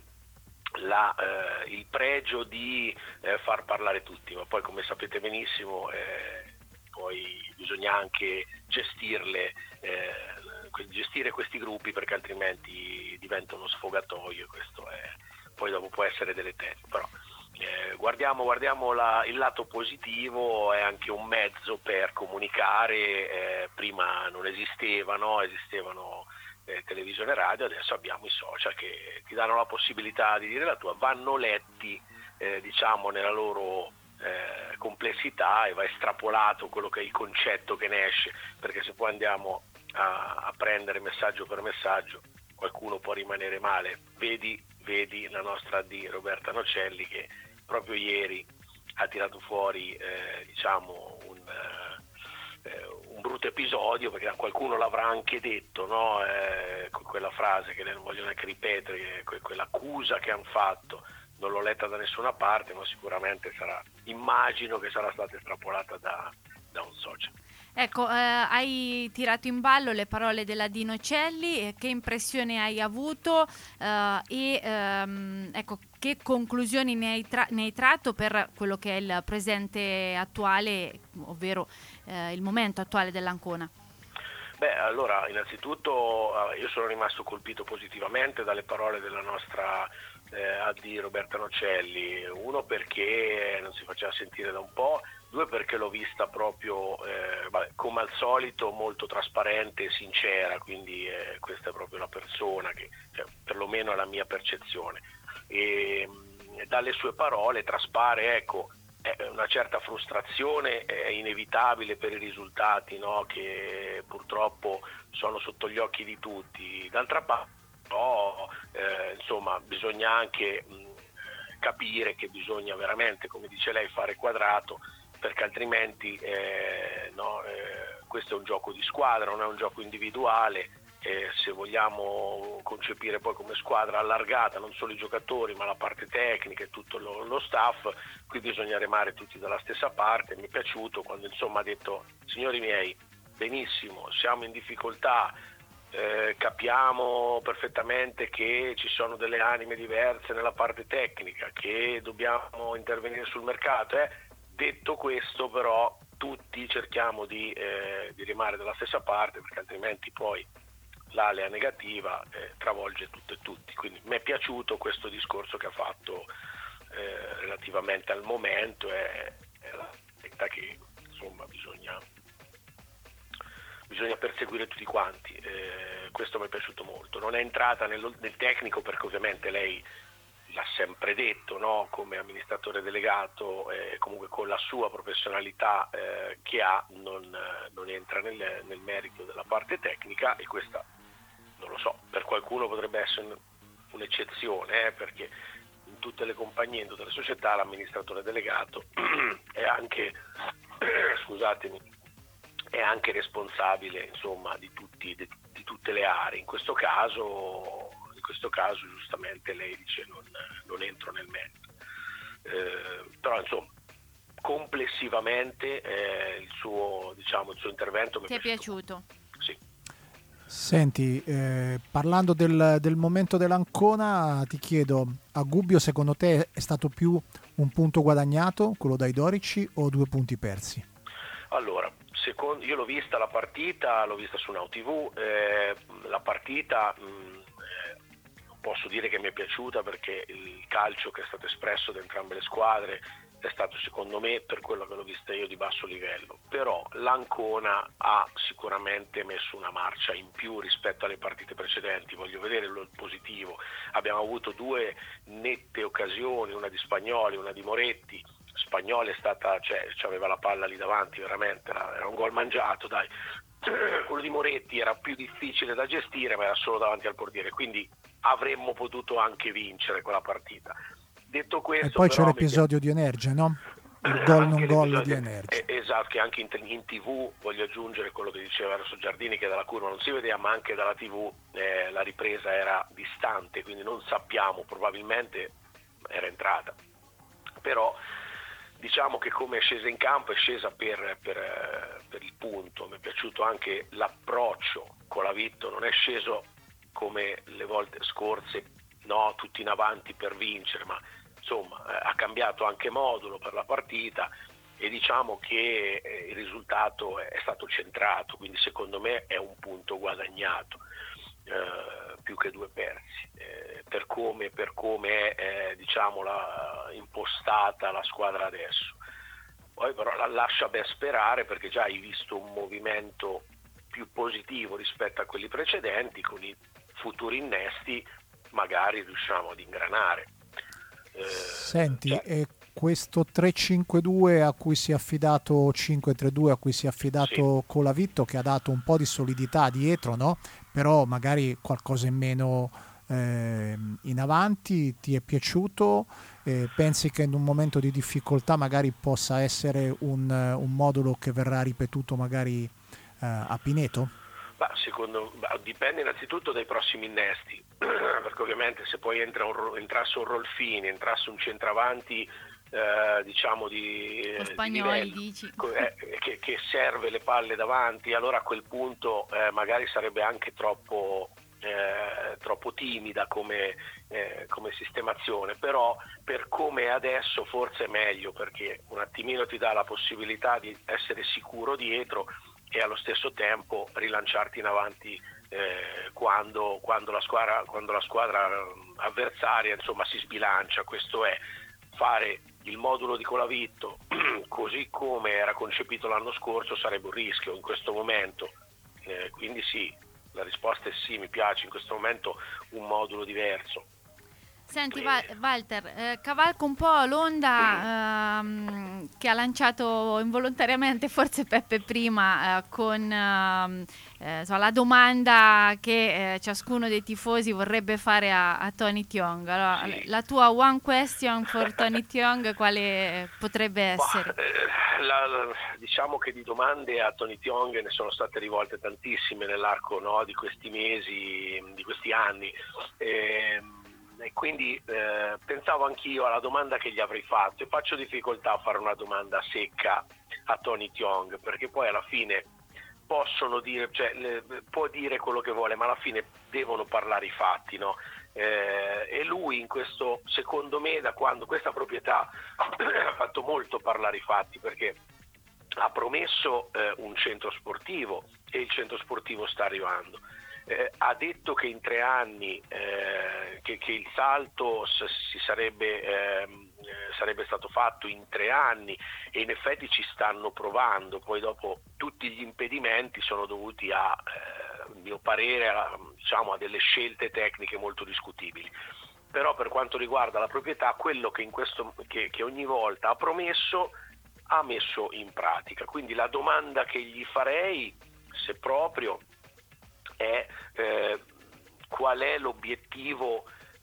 la, eh, il pregio di eh, far parlare tutti, ma poi, come sapete benissimo, eh, poi bisogna anche gestirle, eh, gestire questi gruppi, perché altrimenti diventa uno sfogatoio e questo è, poi dopo può essere deleterio. Però eh, guardiamo, guardiamo la, il lato positivo, è anche un mezzo per comunicare, eh, prima non esisteva, no? esistevano eh, televisione e radio, adesso abbiamo i social che ti danno la possibilità di dire la tua, vanno letti eh, diciamo nella loro Eh, complessità e va estrapolato quello che è il concetto che ne esce, perché se poi andiamo a, a prendere messaggio per messaggio qualcuno può rimanere male. Vedi, vedi la nostra di Roberta Nocelli, che proprio ieri ha tirato fuori eh, diciamo un, eh, un brutto episodio, perché qualcuno l'avrà anche detto, no? eh, con quella frase che non voglio neanche ripetere, que- quell'accusa che hanno fatto. Non l'ho letta da nessuna parte, ma sicuramente sarà, immagino che sarà stata estrapolata da, da un social. Ecco, eh, hai tirato in ballo le parole della Di Nocelli, eh, che impressione hai avuto eh, e ehm, ecco, che conclusioni ne hai, tra- ne hai tratto per quello che è il presente attuale, ovvero eh, il momento attuale dell'Ancona? Beh, allora, innanzitutto eh, io sono rimasto colpito positivamente dalle parole della nostra eh, A D Roberta Nocelli. Uno, perché non si faceva sentire da un po', due, perché l'ho vista proprio, eh, vabbè, come al solito, molto trasparente e sincera, quindi eh, questa è proprio la persona che, cioè, perlomeno è la mia percezione. E mh, dalle sue parole traspare, ecco, una certa frustrazione è inevitabile per i risultati, no? Che purtroppo sono sotto gli occhi di tutti. D'altra parte, no, eh, insomma, bisogna anche mh, capire che bisogna veramente, come dice lei, fare quadrato, perché altrimenti eh, no, eh, questo è un gioco di squadra, non è un gioco individuale. E se vogliamo concepire poi come squadra allargata non solo i giocatori ma la parte tecnica e tutto lo, lo staff, qui bisogna remare tutti dalla stessa parte. Mi è piaciuto quando insomma ha detto: signori miei, benissimo, siamo in difficoltà, eh, capiamo perfettamente che ci sono delle anime diverse nella parte tecnica, che dobbiamo intervenire sul mercato, eh. Detto questo, però, tutti cerchiamo di, eh, di remare dalla stessa parte, perché altrimenti poi l'alea negativa eh, travolge tutto e tutti. Quindi mi è piaciuto questo discorso che ha fatto eh, relativamente al momento, è, è la realtà che insomma bisogna, bisogna perseguire tutti quanti. Eh, questo mi è piaciuto molto. Non è entrata nel, nel tecnico, perché ovviamente lei l'ha sempre detto, no? Come amministratore delegato, eh, comunque con la sua professionalità eh, che ha, non, non entra nel, nel merito della parte tecnica, e questa, non lo so, per qualcuno potrebbe essere un'eccezione, eh, perché in tutte le compagnie, in tutte le società, l'amministratore delegato è anche, scusatemi, è anche responsabile, insomma, di, tutti, di, di tutte le aree. In questo caso, in questo caso giustamente lei dice non, non entro nel merito. Eh, però insomma complessivamente eh, il suo diciamo il suo intervento mi ti è piaciuto? Sì. Senti, eh, parlando del, del momento dell'Ancona, ti chiedo, a Gubbio secondo te è stato più un punto guadagnato, quello dai dodici, o due punti persi? Allora, secondo, io l'ho vista la partita, l'ho vista su Now T V, eh, la partita mh, eh, posso dire che mi è piaciuta perché il calcio che è stato espresso da entrambe le squadre è stato secondo me, per quello che l'ho vista io, di basso livello, però l'Ancona ha sicuramente messo una marcia in più rispetto alle partite precedenti. Voglio vedere il positivo, abbiamo avuto due nette occasioni, una di Spagnoli, una di Moretti. Spagnoli è stata, cioè aveva la palla lì davanti, veramente era un gol mangiato, dai. Quello di Moretti era più difficile da gestire, ma era solo davanti al portiere, quindi avremmo potuto anche vincere quella partita. Detto questo, e poi però, c'è l'episodio di Energia, no? Il gol non gol di Energia. Eh, esatto, che anche in, in tivù, voglio aggiungere quello che diceva Rosso Giardini, che dalla curva non si vedeva, ma anche dalla tivù eh, la ripresa era distante, quindi non sappiamo, probabilmente era entrata. Però diciamo che come è scesa in campo è scesa per, per, per il punto. Mi è piaciuto anche l'approccio con la Vitto, non è sceso come le volte scorse, no, tutti in avanti per vincere, ma insomma eh, ha cambiato anche modulo per la partita e diciamo che eh, il risultato è stato centrato, quindi secondo me è un punto guadagnato eh, più che due persi eh, per come, per come è eh, diciamo la, impostata la squadra adesso. Poi però la lascia ben sperare, perché già hai visto un movimento più positivo rispetto a quelli precedenti, con i futuri innesti magari riusciamo ad ingranare. Eh, Senti, cioè... e questo tre cinque due a cui si è affidato, cinque tre due a cui si è affidato sì. Colavitto, che ha dato un po' di solidità dietro, no? Però magari qualcosa in meno eh, in avanti, ti è piaciuto? Eh, pensi che in un momento di difficoltà magari possa essere un, un modulo che verrà ripetuto magari eh, a Pineto? Bah, secondo, bah, dipende innanzitutto dai prossimi innesti, perché ovviamente se poi entra un, entrasse un Rolfini, entrasse un centravanti eh, diciamo di, Con di Spagnoli, livello, dici. eh, che, che serve le palle davanti, allora a quel punto eh, magari sarebbe anche troppo, eh, troppo timida come, eh, come sistemazione, però per come è adesso forse è meglio, perché un attimino ti dà la possibilità di essere sicuro dietro e allo stesso tempo rilanciarti in avanti eh, quando, quando, la squadra, quando la squadra avversaria insomma si sbilancia. Questo è fare il modulo di Colavitto così come era concepito l'anno scorso, sarebbe un rischio in questo momento, eh, quindi sì, la risposta è sì, mi piace in questo momento un modulo diverso. Senti Walter, eh, cavalco un po' l'onda ehm, che ha lanciato involontariamente forse Peppe prima eh, con ehm, eh, so, la domanda che eh, ciascuno dei tifosi vorrebbe fare a, a Tony Thiong. Allora, sì. La tua one question for Tony Thiong quale potrebbe essere? Bah, eh, la, la, diciamo che di domande a Tony Thiong ne sono state rivolte tantissime nell'arco, no, di questi mesi, di questi anni. Eh, E quindi eh, pensavo anch'io alla domanda che gli avrei fatto, e faccio difficoltà a fare una domanda secca a Tony Thiong, perché poi alla fine possono dire, cioè, le, può dire quello che vuole, ma alla fine devono parlare i fatti, no? Eh, e lui in questo, secondo me, da quando questa proprietà ha fatto molto parlare i fatti, perché ha promesso eh, un centro sportivo e il centro sportivo sta arrivando. Eh, ha detto che in tre anni eh, che, che il salto s- si sarebbe, eh, sarebbe stato fatto in tre anni e in effetti ci stanno provando. Poi dopo tutti gli impedimenti sono dovuti a, eh, a mio parere, a, diciamo, a delle scelte tecniche molto discutibili. Però per quanto riguarda la proprietà, quello che, in questo, che, che ogni volta ha promesso ha messo in pratica. Quindi la domanda che gli farei, se proprio, è eh, qual è l'obiettivo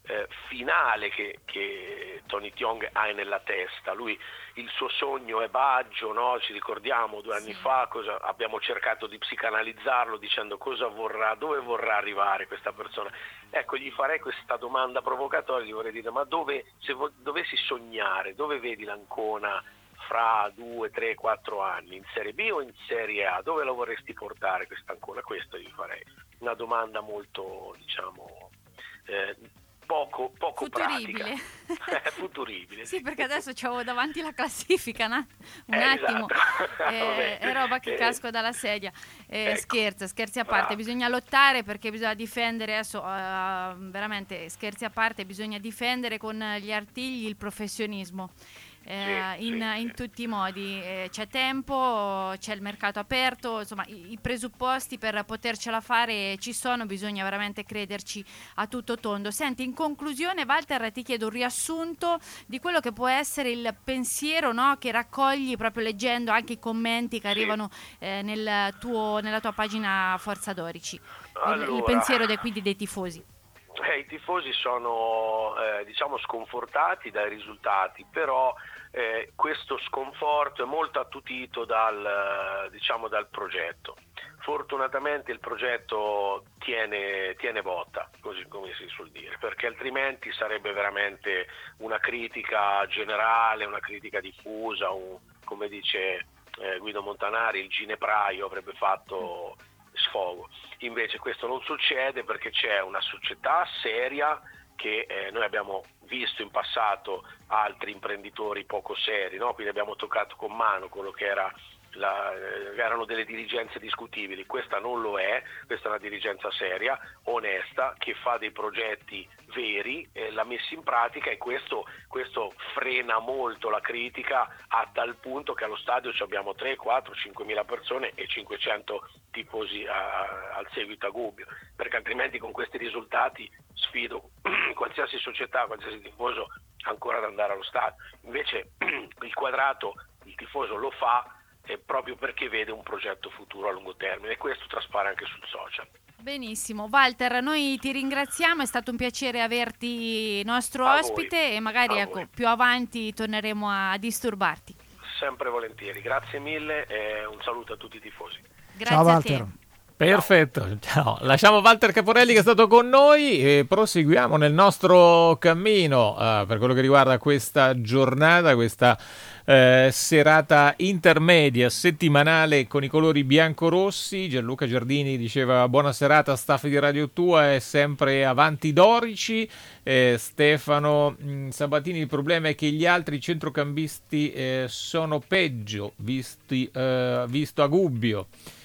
eh, finale che, che Tony Tiong ha nella testa. Lui, il suo sogno è Baggio, no? Ci ricordiamo due anni sì. fa cosa, abbiamo cercato di psicanalizzarlo dicendo cosa vorrà, dove vorrà arrivare questa persona. Ecco, gli farei questa domanda provocatoria, gli vorrei dire: ma dove, se vo- dovessi sognare, dove vedi l'Ancona fra due, tre, quattro anni, in Serie B o in Serie A? Dove la vorresti portare questa Ancona? Questo gli farei. Una domanda molto, diciamo, eh, poco, poco futuribile. pratica. Futuribile. Sì, perché adesso c'avevo davanti la classifica, un eh, attimo, esatto. eh, è roba che eh, casco dalla sedia. Eh, ecco. Scherzo, scherzi a parte, Bravo. bisogna lottare perché bisogna difendere, adesso uh, veramente scherzi a parte, bisogna difendere con gli artigli il professionismo. Eh, sì, in, sì, in sì. tutti i modi, eh, c'è tempo, c'è il mercato aperto, insomma i, i presupposti per potercela fare ci sono, bisogna veramente crederci a tutto tondo. Senti, in conclusione Walter, ti chiedo un riassunto di quello che può essere il pensiero, no, che raccogli proprio leggendo anche i commenti che sì. arrivano eh, nel tuo, nella tua pagina Forza Dorici, allora, il, il pensiero dei, quindi dei tifosi. Eh, I tifosi sono eh, diciamo sconfortati dai risultati, però eh, questo sconforto è molto attutito dal, eh, diciamo, dal progetto. Fortunatamente il progetto tiene, tiene botta, così come si suol dire, perché altrimenti sarebbe veramente una critica generale, una critica diffusa, un, come dice eh, Guido Montanari, il ginepraio avrebbe fatto sfogo. Invece questo non succede perché c'è una società seria che eh, noi abbiamo visto in passato altri imprenditori poco seri, no? Quindi abbiamo toccato con mano quello che era la, eh, erano delle dirigenze discutibili. Questa non lo è, questa è una dirigenza seria, onesta, che fa dei progetti veri, eh, l'ha messa in pratica, e questo, questo frena molto la critica, a tal punto che allo stadio abbiamo tre, quattro, cinque mila persone e cinquecento tifosi a, al seguito a Gubbio, perché altrimenti con questi risultati sfido qualsiasi società, qualsiasi tifoso ancora ad andare allo stadio. Invece il quadrato, il tifoso lo fa eh, proprio perché vede un progetto futuro a lungo termine, e questo traspare anche sul social. Benissimo, Walter, noi ti ringraziamo, è stato un piacere averti nostro A ospite voi. e magari A ecco, voi. più avanti torneremo a disturbarti. Sempre volentieri, grazie mille e un saluto a tutti i tifosi. Grazie Ciao a Walter. te. Perfetto, ciao. Lasciamo Walter Caporelli che è stato con noi e proseguiamo nel nostro cammino uh, per quello che riguarda questa giornata, questa uh, serata intermedia settimanale con i colori biancorossi. Gianluca Giardini diceva buona serata staff di Radio Tua, è sempre avanti Dorici. Eh, Stefano mh, Sabatini, il problema è che gli altri centrocampisti eh, sono peggio visti, uh, visto a Gubbio.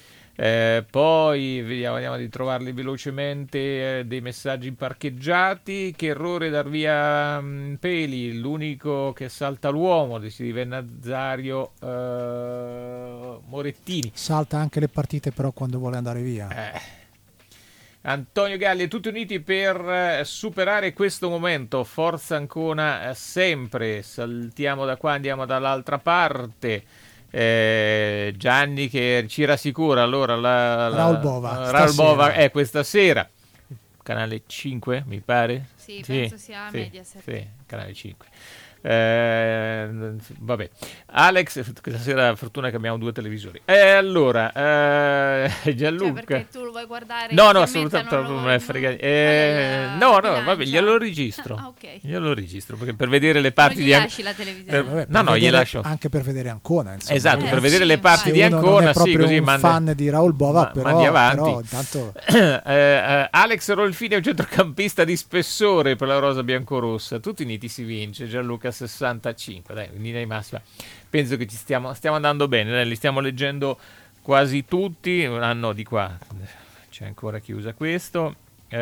Eh, poi vediamo, vediamo di trovarli velocemente, eh, dei messaggi parcheggiati. Che errore dar via mh, Peli, l'unico che salta l'uomo, decide Nazario eh, Morettini. Salta anche le partite però quando vuole andare via. eh. Antonio Galli, tutti uniti per eh, superare questo momento, forza Ancona eh, sempre, saltiamo da qua, andiamo dall'altra parte. Eh, Gianni che ci rassicura, allora la, la, Raul Bova, Raul stasera. Bova è questa sera, canale cinque mi pare, Sì, penso sia sì, Mediaset. sì, canale cinque. Eh, vabbè, Alex, questa sera fortuna che abbiamo due televisori. E eh, allora eh, Gianluca, Cioè, perché tu lo vuoi guardare? no no inizialmente assolutamente non, lo non vuoi- me ne frega non- eh, qual è la no no bilancia? vabbè, glielo registro. Ah, ok. Glielo registro perché per vedere le parti Non gli di An- lasci la televisione? Eh, Vabbè, per no no vedere- gli lascio anche per vedere Ancona, insomma. esatto, Eh, per vedere sì, le parti Se di uno non Ancona, è sì, proprio così un manda, fan di Raul Bova, ma- però, mandi avanti. però intanto eh, eh, Alex Rolfini è un centrocampista di spessore per la rosa biancorossa. Tutti uniti si vince. Gianluca sessantacinque, dai, in linea di massima penso che ci stiamo, stiamo andando bene, dai, li stiamo leggendo quasi tutti. Ah no, di qua c'è ancora chi usa questo.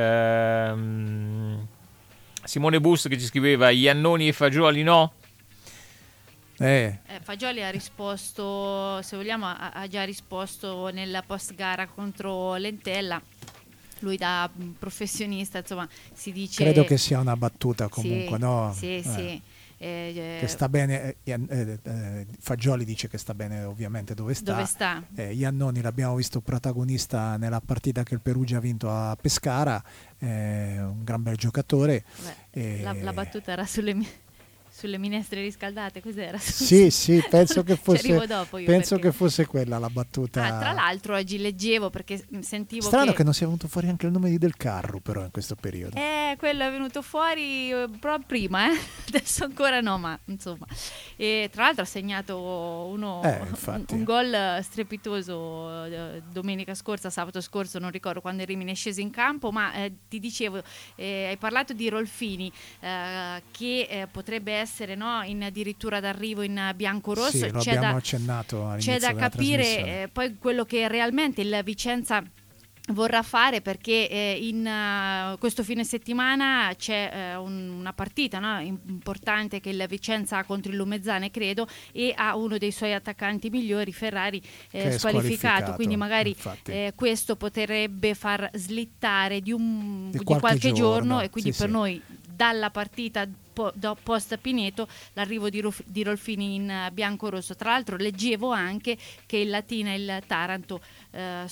Ehm, Simone Bus che ci scriveva Iannoni e Fagioli no. eh, Eh, Fagioli ha risposto, se vogliamo, ha, ha già risposto nella post gara contro Lentella. Lui da mh, professionista, insomma, si dice... credo che sia una battuta comunque, sì, no? Sì, Eh. sì. eh, che sta bene, eh, eh, eh, Fagioli dice che sta bene ovviamente dove sta, dove sta. Eh, Iannoni l'abbiamo visto protagonista nella partita che il Perugia ha vinto a Pescara, eh, un gran bel giocatore. Beh, eh, la, la battuta era sulle mie sulle minestre riscaldate, cos'era? Sì, sì, penso che fosse dopo io penso perché... che fosse quella la battuta. Ah, tra l'altro oggi leggevo perché sentivo strano che... che non sia venuto fuori anche il nome di Del Carro però in questo periodo. Eh, quello è venuto fuori eh, proprio prima, eh? Adesso ancora no, ma insomma. E tra l'altro ha segnato uno eh, un, un gol strepitoso eh, domenica scorsa, sabato scorso, non ricordo quando Rimini è sceso in campo, ma eh, ti dicevo, eh, hai parlato di Rolfini eh, che eh, potrebbe essere essere no, in addirittura d'arrivo in bianco-rosso. Sì, lo c'è abbiamo da, accennato all'inizio c'è da della capire trasmissione. eh, poi quello che realmente il Vicenza vorrà fare, perché eh, in uh, questo fine settimana c'è uh, un, una partita no, importante che il Vicenza ha contro il Lumezzane, credo, e ha uno dei suoi attaccanti migliori, Ferrari, eh, squalificato, squalificato, quindi magari eh, questo potrebbe far slittare di, un, di, di qualche, qualche giorno, giorno e quindi sì, per sì. noi dalla partita po- post Pineto l'arrivo di, Ruf- di Rolfini in bianco-rosso. Tra l'altro leggevo anche che il Latina e il Taranto eh,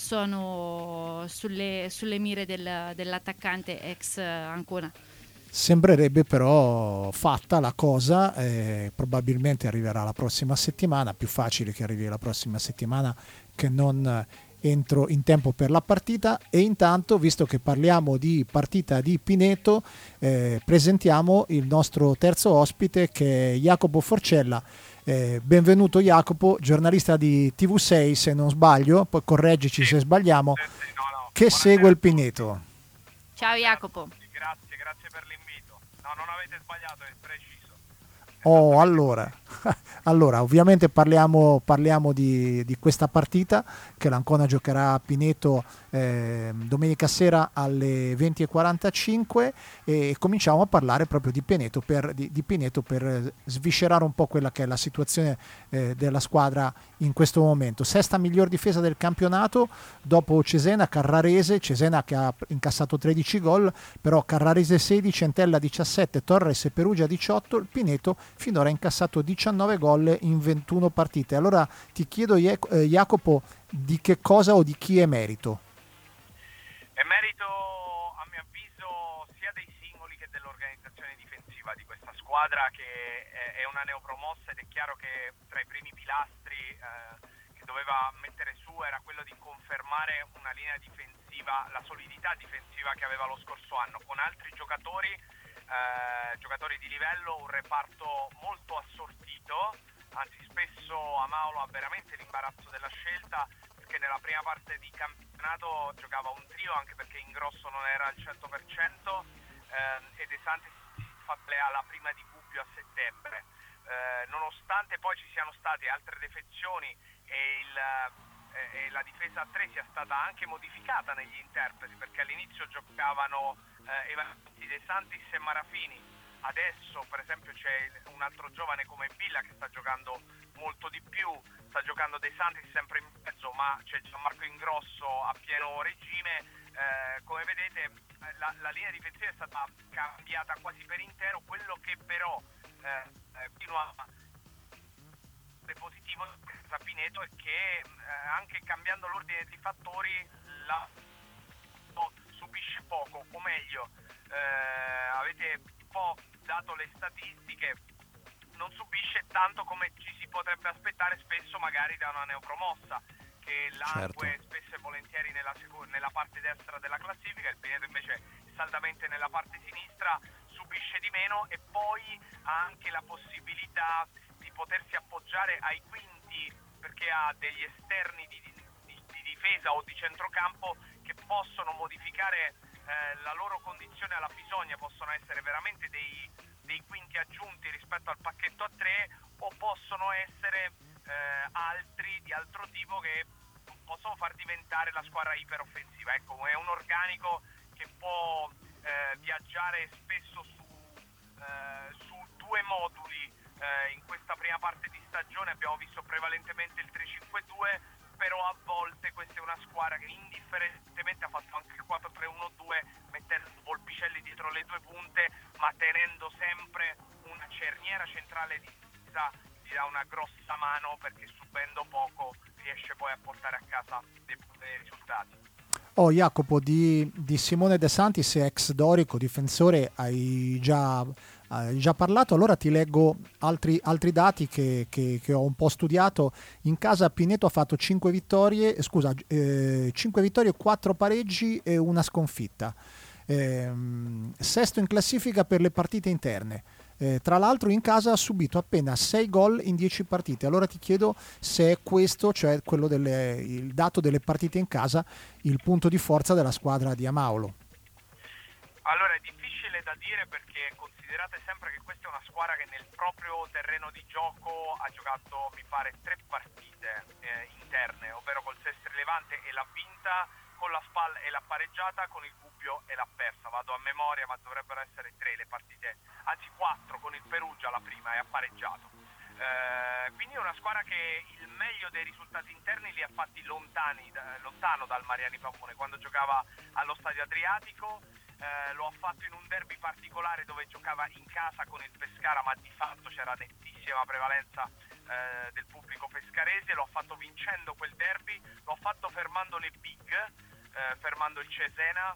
sono sulle, sulle mire del, dell'attaccante ex Ancona. Sembrerebbe però fatta la cosa, eh, probabilmente arriverà la prossima settimana, più facile che arrivi la prossima settimana che non entro in tempo per la partita. E intanto, visto che parliamo di partita di Pineto, eh, presentiamo il nostro terzo ospite, che è Jacopo Forcella. Eh, benvenuto Jacopo, giornalista di T V sei se non sbaglio, poi correggici se sbagliamo, che segue il Pineto. Ciao Jacopo. Grazie, grazie per l'invito. No, non avete sbagliato, è preciso. Oh, allora, allora ovviamente parliamo, parliamo di, di questa partita che l'Ancona giocherà a Pineto eh, domenica sera alle venti e quarantacinque, e cominciamo a parlare proprio di Pineto per, di, di Pineto per sviscerare un po' quella che è la situazione eh, della squadra in questo momento. Sesta miglior difesa del campionato dopo Cesena, Carrarese, Cesena che ha incassato tredici gol, però Carrarese sedici, Entella diciassette, Torres e Perugia diciotto, il Pineto finora ha incassato diciannove gol in ventuno partite. Allora ti chiedo eh, Jacopo, di che cosa o di chi è merito? È merito, a mio avviso, sia dei singoli che dell'organizzazione difensiva di questa squadra, che è una neopromossa, ed è chiaro che tra i primi pilastri eh, che doveva mettere su era quello di confermare una linea difensiva, la solidità difensiva che aveva lo scorso anno, con altri giocatori, eh, giocatori di livello, un reparto molto assortito. Anzi, spesso Amaolo ha veramente l'imbarazzo della scelta, perché nella prima parte di campionato giocava un trio, anche perché Ingrosso non era al cento per cento, eh, e De Santis si fa alla prima di Gubbio a settembre. Eh, nonostante poi ci siano state altre defezioni e, il, eh, e la difesa a tre sia stata anche modificata negli interpreti, perché all'inizio giocavano eh, Evanti, De Santis e Marafini. Adesso per esempio c'è un altro giovane come Villa che sta giocando molto di più, sta giocando De Santis sempre in mezzo, ma c'è Gianmarco Ingrosso a pieno regime. Eh, come vedete la, la linea difensiva è stata cambiata quasi per intero. Quello che però eh, continua a essere positivo da Pineto è che eh, anche cambiando l'ordine di fattori la subisce poco, o meglio eh, avete un po' dato le statistiche, non subisce tanto come ci si potrebbe aspettare spesso magari da una neopromossa, che langue certo. spesso e volentieri nella, secu- nella parte destra della classifica. Il Pineto invece saldamente nella parte sinistra, subisce di meno, e poi ha anche la possibilità di potersi appoggiare ai quinti, perché ha degli esterni di, di, di difesa o di centrocampo che possono modificare eh, la loro condizione alla bisogna, possono essere veramente dei, dei quinti aggiunti rispetto al pacchetto a tre, o possono essere eh, altri di altro tipo che possono far diventare la squadra iperoffensiva. Ecco, è un organico che può eh, viaggiare spesso su, eh, su due moduli. Eh, in questa prima parte di stagione abbiamo visto prevalentemente il tre cinque due, però a volte questa è una squadra che indifferentemente ha fatto anche il quattro tre uno due, mettendo Volpicelli dietro le due punte, ma tenendo sempre una cerniera centrale di difesa gli dà una grossa mano, perché subendo poco riesce poi a portare a casa dei, dei risultati. Oh Jacopo, di, di Simone De Santis, ex Dorico, difensore, hai già, hai già parlato, allora ti leggo altri, altri dati che, che, che ho un po' studiato. In casa Pineto ha fatto cinque vittorie, scusa, eh, cinque vittorie, quattro pareggi e una sconfitta. Eh, sesto in classifica per le partite interne. Eh, tra l'altro in casa ha subito appena sei gol in dieci partite. Allora ti chiedo se è questo, cioè quello delle, il dato delle partite in casa, il punto di forza della squadra di Amaulo. Allora è difficile da dire, perché considerate sempre che questa è una squadra che nel proprio terreno di gioco ha giocato, mi pare, tre partite eh, interne, ovvero col Sestri Levante e l'ha vinta, con la Spal e l'ha pareggiata, con il Gubbio e l'ha persa. Vado a memoria, ma dovrebbero essere tre le partite, anzi quattro, con il Perugia la prima e ha pareggiato. Eh, quindi è una squadra che il meglio dei risultati interni li ha fatti lontani, da, lontano dal Mariani Pavone, quando giocava allo Stadio Adriatico. Eh, lo ha fatto in un derby particolare dove giocava in casa con il Pescara, ma di fatto c'era nettissima prevalenza eh, del pubblico pescarese. Lo ha fatto vincendo quel derby, lo ha fatto fermando le big, eh, fermando il Cesena,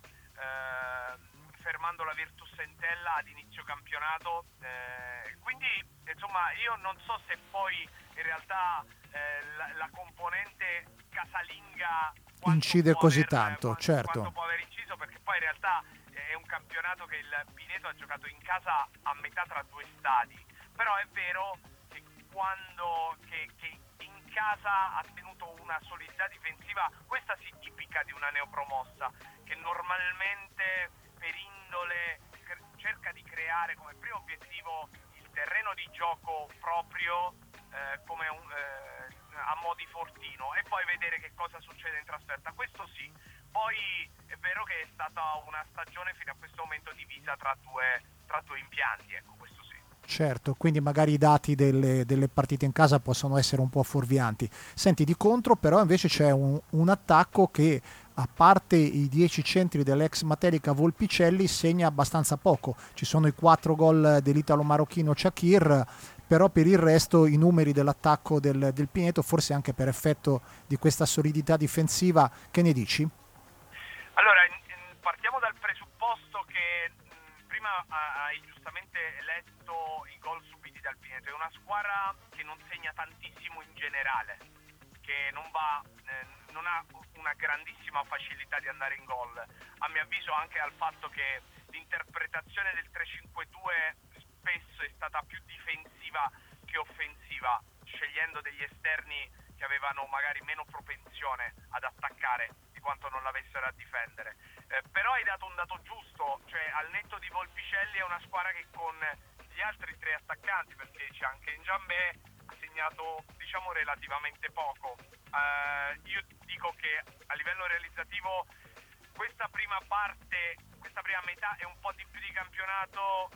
eh, fermando la Virtus Entella ad inizio campionato. Eh, quindi insomma io non so se poi in realtà eh, la, la componente casalinga incide così aver, tanto, quanto, certo. quanto può aver inciso, perché poi in realtà è un campionato che il Pineto ha giocato in casa a metà tra due stadi, però è vero che quando che, che in casa ha tenuto una solidità difensiva, questa sì, tipica di una neopromossa, che normalmente per indole cerca di creare come primo obiettivo il terreno di gioco proprio, eh, come un, eh, a mo' di fortino, e poi vedere che cosa succede in trasferta. Questo sì. Poi è vero che è stata una stagione fino a questo momento divisa tra due, tra due impianti, ecco, questo sì. Certo, quindi magari i dati delle, delle partite in casa possono essere un po' fuorvianti. Senti, di contro però invece c'è un, un attacco che, a parte i dieci centri dell'ex Matelica Volpicelli, segna abbastanza poco. Ci sono i quattro gol dell'italo-marocchino Shakir, però per il resto i numeri dell'attacco del, del Pineto, forse anche per effetto di questa solidità difensiva, che ne dici? Allora, partiamo dal presupposto che mh, prima hai giustamente letto i gol subiti dal Pineto. È una squadra che non segna tantissimo in generale, che non va, eh, non ha una grandissima facilità di andare in gol. A mio avviso anche al fatto che l'interpretazione del tre cinque due spesso è stata più difensiva che offensiva, scegliendo degli esterni che avevano magari meno propensione ad attaccare di quanto non l'avessero a difendere. Eh, però hai dato un dato giusto, cioè al netto di Volpicelli è una squadra che con gli altri tre attaccanti, perché c'è anche Njambé, ha segnato diciamo relativamente poco. Eh, io dico che a livello realizzativo questa prima parte, questa prima metà è un po' di più di campionato.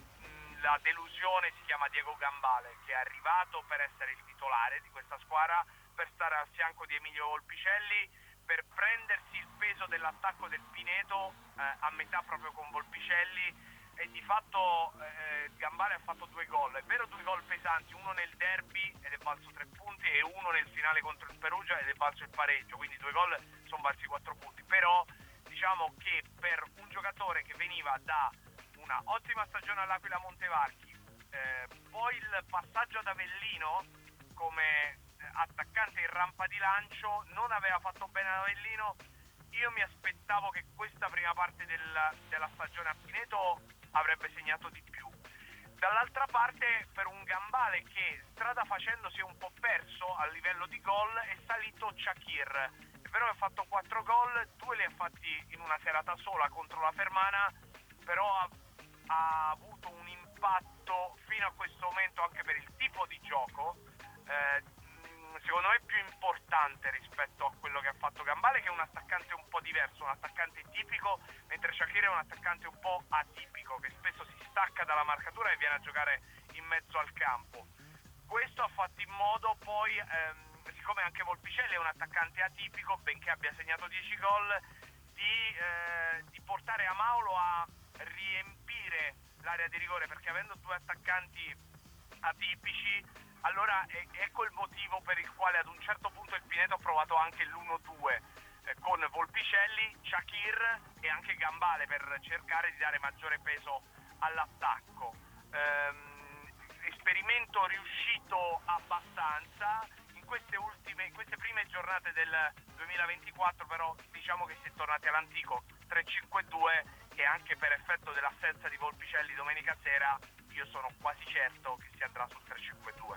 La delusione si chiama Diego Gambale, che è arrivato per essere il titolare di questa squadra, per stare al fianco di Emilio Volpicelli, per prendersi il peso dell'attacco del Pineto eh, a metà proprio con Volpicelli, e di fatto eh, Gambale ha fatto due gol, è vero, due gol pesanti, uno nel derby ed è valso tre punti e uno nel finale contro il Perugia ed è valso il pareggio, quindi due gol sono valsi quattro punti. Però diciamo che per un giocatore che veniva da una ottima stagione all'Aquila Montevarchi, eh, poi il passaggio ad Avellino come attaccante in rampa di lancio, non aveva fatto bene ad Avellino. Io mi aspettavo che questa prima parte del, della stagione a Pineto avrebbe segnato di più. Dall'altra parte, per un Gambale che strada facendo si è un po' perso a livello di gol, è salito Shakir. È vero che ha fatto quattro gol, due li ha fatti in una serata sola contro la Fermana, però ha, ha avuto un impatto fino a questo momento anche per il tipo di gioco, eh, secondo me più importante rispetto a quello che ha fatto Gambale, che è un attaccante un po' diverso, un attaccante tipico, mentre Shakir è un attaccante un po' atipico, che spesso si stacca dalla marcatura e viene a giocare in mezzo al campo. Questo ha fatto in modo poi, ehm, siccome anche Volpicelli è un attaccante atipico, benché abbia segnato dieci gol, di, eh, di portare Amaulo a riempire l'area di rigore, perché avendo due attaccanti atipici, allora eh, ecco il motivo per il quale ad un certo punto il Pineto ha provato anche l'uno due eh, con Volpicelli, Shakir e anche Gambale per cercare di dare maggiore peso all'attacco. Ehm, esperimento riuscito abbastanza. In queste ultime, in queste prime giornate del duemilaventiquattro però diciamo che si è tornati all'antico tre cinque due, e anche per effetto dell'assenza di Volpicelli domenica sera io sono quasi certo che si andrà sul tre cinque due.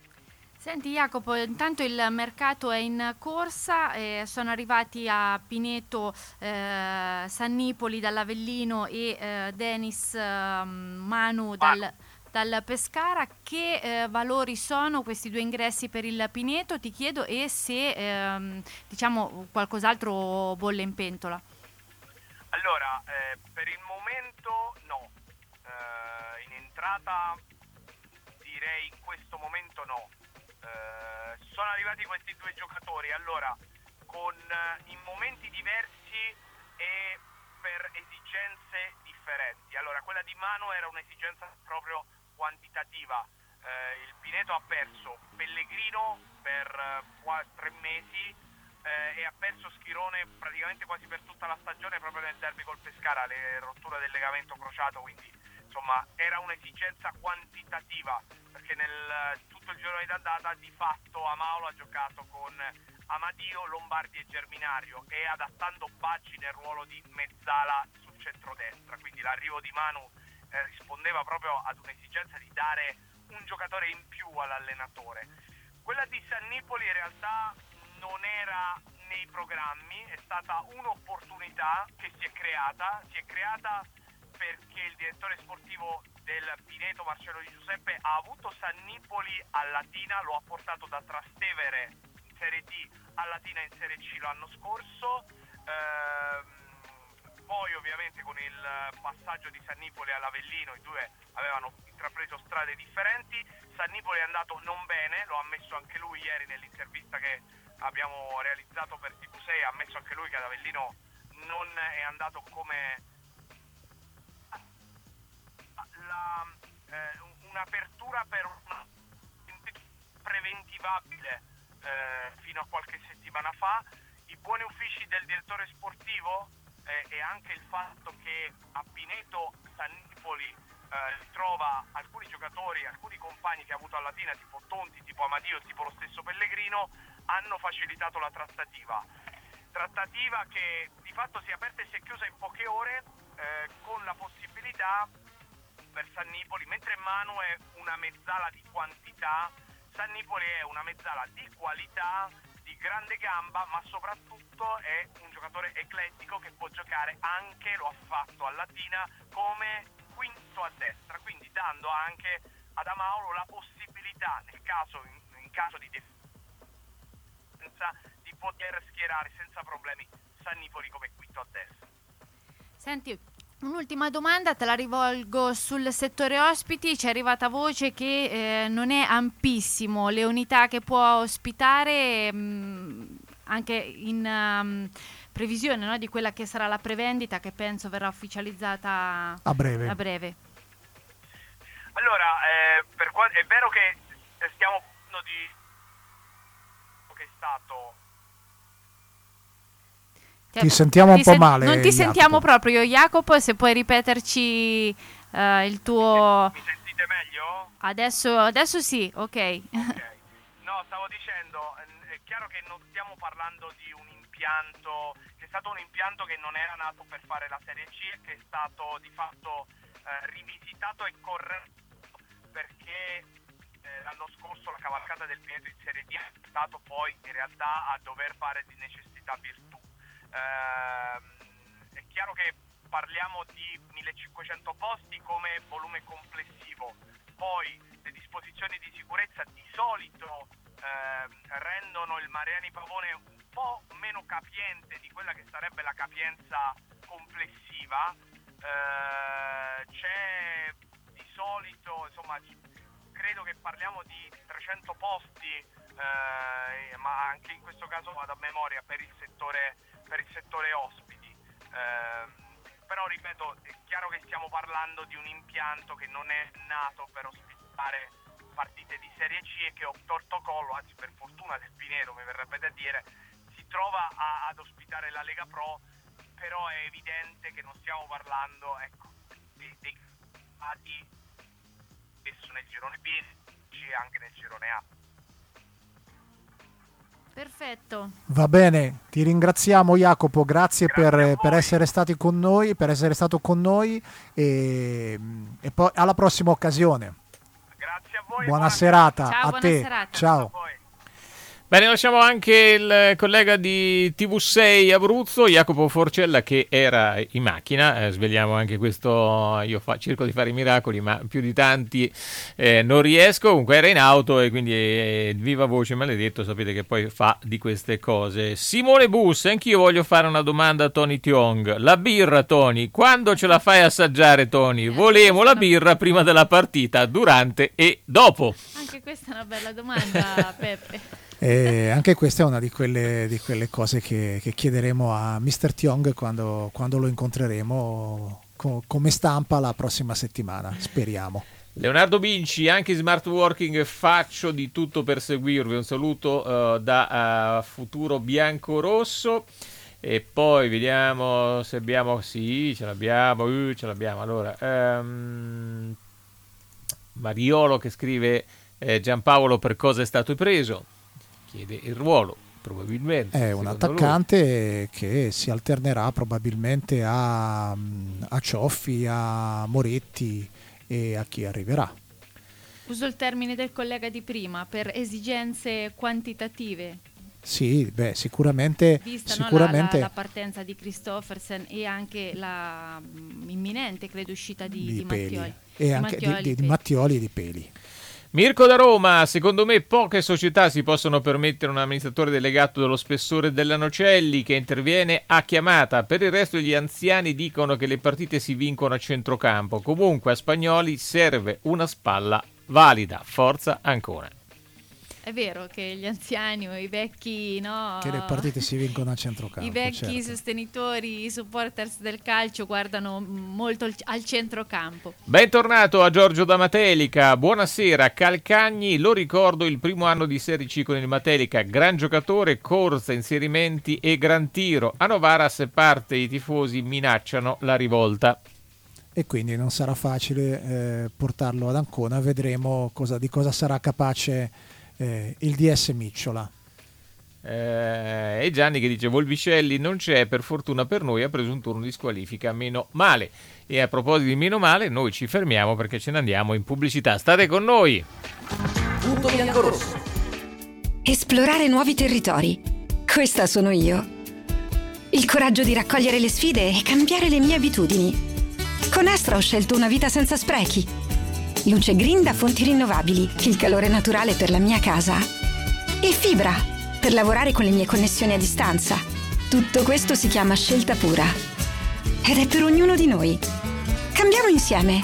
Senti Jacopo, intanto il mercato è in corsa, eh, sono arrivati a Pineto eh, Sannipoli dall'Avellino e eh, Denis eh, Manu dal, dal Pescara. Che eh, valori sono questi due ingressi per il Pineto? Ti chiedo, e se ehm, diciamo qualcos'altro bolle in pentola. Allora, eh, per il momento no, eh, in entrata direi in questo momento no. Uh, sono arrivati questi due giocatori, allora con uh, in momenti diversi e per esigenze differenti. Allora, quella di Manu era un'esigenza proprio quantitativa. Uh, il Pineto ha perso Pellegrino per uh, qua, tre mesi uh, e ha perso Schirone praticamente quasi per tutta la stagione proprio nel derby col Pescara, le rotture del legamento crociato, quindi insomma era un'esigenza quantitativa, perché nel tutto il girone d'andata di fatto Amaolo ha giocato con Amadio, Lombardi e Germinario, e adattando Baggi nel ruolo di mezzala sul centrodestra, quindi l'arrivo di Manu eh, rispondeva proprio ad un'esigenza di dare un giocatore in più all'allenatore. Quella di Sannipoli in realtà non era nei programmi, è stata un'opportunità che si è creata, si è creata perché il direttore sportivo del Pineto, Marcello Di Giuseppe, ha avuto Sannipoli a Latina, lo ha portato da Trastevere in Serie D a Latina in Serie C l'anno scorso, ehm, poi ovviamente con il passaggio di Sannipoli all'Avellino i due avevano intrapreso strade differenti. Sannipoli è andato non bene, lo ha ammesso anche lui ieri nell'intervista che abbiamo realizzato per T V sei, ha ammesso anche lui che ad Avellino non è andato come La, eh, un'apertura per una preventivabile eh, fino a qualche settimana fa. I buoni uffici del direttore sportivo eh, e anche il fatto che a Pineto Sannipoli eh, trova alcuni giocatori, alcuni compagni che ha avuto a Latina, tipo Tonti, tipo Amadio, tipo lo stesso Pellegrino, hanno facilitato la trattativa. Trattativa che di fatto si è aperta e si è chiusa in poche ore eh, con la possibilità per Sannipoli, mentre Manu è una mezzala di quantità, Sannipoli è una mezzala di qualità, di grande gamba, ma soprattutto è un giocatore eclettico che può giocare anche, lo ha fatto a Latina, come quinto a destra, quindi dando anche ad Amaolo la possibilità, nel caso, in, in caso di defensa, di poter schierare senza problemi Sannipoli come quinto a destra. Senti, un'ultima domanda te la rivolgo sul settore ospiti. Ci è arrivata voce che eh, non è ampissimo le unità che può ospitare, mh, anche in um, previsione, no, di quella che sarà la prevendita, che penso verrà ufficializzata a breve. A breve. Allora, eh, per qua- è vero che stiamo parlando di che è stato. Ti sentiamo un ti po' sen- male. Non ti Jacopo. sentiamo proprio, Jacopo, se puoi ripeterci uh, il tuo... Mi sentite meglio? Adesso, adesso sì, ok. Ok. No, stavo dicendo, è chiaro che non stiamo parlando di un impianto, che è stato un impianto che non era nato per fare la Serie C e che è stato di fatto eh, rivisitato e corretto perché eh, l'anno scorso la cavalcata del Pineto in Serie D è stato poi in realtà a dover fare di necessità virtù. Uh, è chiaro che parliamo di millecinquecento posti come volume complessivo, poi le disposizioni di sicurezza di solito uh, rendono il Mariani Pavone un po' meno capiente di quella che sarebbe la capienza complessiva. Uh, c'è di solito, insomma, credo che parliamo di trecento posti, uh, ma anche in questo caso vado a memoria per il settore per il settore ospiti, eh, però ripeto, è chiaro che stiamo parlando di un impianto che non è nato per ospitare partite di Serie C e che ho protocollo, anzi per fortuna del Pinero mi verrebbe da dire, si trova a, ad ospitare la Lega Pro, però è evidente che non stiamo parlando, ecco, dei, dei stati spesso nel girone B e anche nel girone A. Perfetto. Va bene, ti ringraziamo Jacopo, grazie, grazie per, per essere stati con noi, per essere stato con noi e, e poi alla prossima occasione. Grazie a voi. Buona serata. Ciao, a buona te. serata. Ciao. Bene, lasciamo anche il collega di T V sei Abruzzo, Jacopo Forcella, che era in macchina. Eh, svegliamo anche questo, io fa, cerco di fare i miracoli, ma più di tanti eh, non riesco. Comunque era in auto e quindi eh, viva voce maledetto, sapete che poi fa di queste cose. Simone Bus, anch'io voglio fare una domanda a Tony Tiong. La birra, Tony, quando ce la fai assaggiare, Tony? Volemo la birra prima della partita, durante e dopo. Anche questa è una bella domanda, Peppe. E anche questa è una di quelle, di quelle cose che, che chiederemo a mister Tiong quando, quando lo incontreremo co- come stampa la prossima settimana, speriamo. Leonardo Binci, anche in smart working faccio di tutto per seguirvi. Un saluto uh, da uh, Futuro Biancorosso. E poi vediamo se abbiamo, sì, ce l'abbiamo, uh, ce l'abbiamo. Allora, um, Mariolo che scrive eh, Giampaolo per cosa è stato preso? Chiede il ruolo, probabilmente. È un attaccante lui. Che si alternerà probabilmente a, a Cioffi, a Moretti e a chi arriverà. Uso il termine del collega di prima, per esigenze quantitative. Sì, beh, sicuramente. Vista sicuramente no, la, la, la partenza di Christoffersen e anche la mh, imminente, credo, uscita di, di, di Mattioli. E di anche Mattioli, di, di, di Mattioli e di Peli. Mirko da Roma, secondo me poche società si possono permettere un amministratore delegato dello spessore della Nocelli che interviene a chiamata. Per il resto gli anziani dicono che le partite si vincono a centrocampo. Comunque a Spagnoli serve una spalla valida. Forza Ancona. È vero che gli anziani o i vecchi, no? Che le partite si vincono a centrocampo. I vecchi certo. sostenitori, i supporters del calcio guardano molto al centrocampo. Bentornato a Giorgio da Matelica. Buonasera. Calcagni, lo ricordo, il primo anno di Serie C con il Matelica. Gran giocatore, corsa, inserimenti e gran tiro. A Novara, se parte, i tifosi minacciano la rivolta. E quindi non sarà facile eh, portarlo ad Ancona. Vedremo cosa, di cosa sarà capace Eh, il D S Micciola. Eh, e Gianni che dice Volvicelli non c'è, per fortuna per noi ha preso un turno di squalifica, meno male. E a proposito di meno male, noi ci fermiamo perché ce ne andiamo in pubblicità. State con noi. Punto biancorosso. Esplorare nuovi territori, questa sono io. Il coraggio di raccogliere le sfide e cambiare le mie abitudini. Con Astra ho scelto una vita senza sprechi. Luce green da fonti rinnovabili, il calore naturale per la mia casa. E fibra, per lavorare con le mie connessioni a distanza. Tutto questo si chiama scelta pura. Ed è per ognuno di noi. Cambiamo insieme.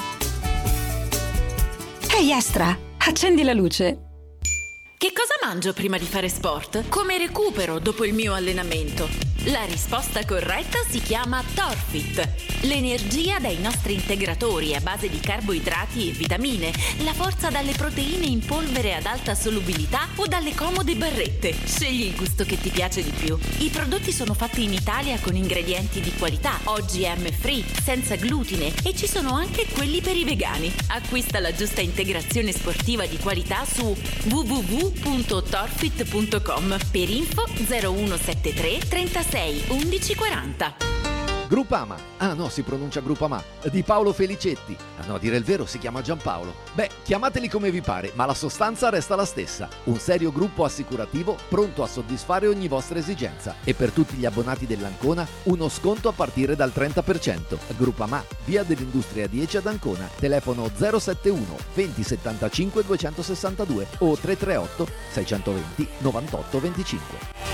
Ehi Astra, accendi la luce. Che cosa mangio prima di fare sport? Come recupero dopo il mio allenamento? La risposta corretta si chiama Torfit. L'energia dai nostri integratori a base di carboidrati e vitamine, la forza dalle proteine in polvere ad alta solubilità o dalle comode barrette. Scegli il gusto che ti piace di più. I prodotti sono fatti in Italia con ingredienti di qualità, O G M free, senza glutine e ci sono anche quelli per i vegani. Acquista la giusta integrazione sportiva di qualità su w w w punto torfit punto com. Per info zero uno sette tre trentasei undici quaranta. Gruppama, ah no, si pronuncia Gruppama, di Paolo Felicetti. Ah no, a dire il vero si chiama Giampaolo. Beh, chiamateli come vi pare, ma la sostanza resta la stessa. Un serio gruppo assicurativo pronto a soddisfare ogni vostra esigenza. E per tutti gli abbonati dell'Ancona, uno sconto a partire dal trenta per cento. Gruppama, via dell'Industria dieci ad Ancona, telefono zero sette uno venti settantacinque duecentosessantadue o tre tre otto sei venti novantotto venticinque.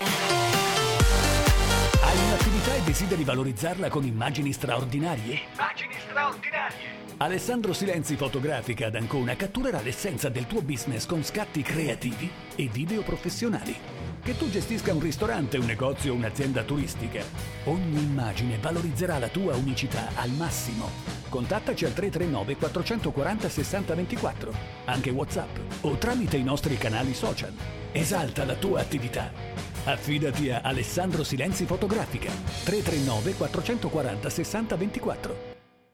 Hai un'attività e desideri valorizzarla con immagini straordinarie? Immagini straordinarie! Alessandro Silenzi Fotografica ad Ancona catturerà l'essenza del tuo business con scatti creativi e video professionali. Che tu gestisca un ristorante, un negozio o un'azienda turistica, ogni immagine valorizzerà la tua unicità al massimo. Contattaci al tre tre nove quattro quattro zero sei zero due quattro, anche WhatsApp o tramite i nostri canali social. Esalta la tua attività. Affidati a Alessandro Silenzi Fotografica. tre tre nove quattro quattro zero sei zero due quattro.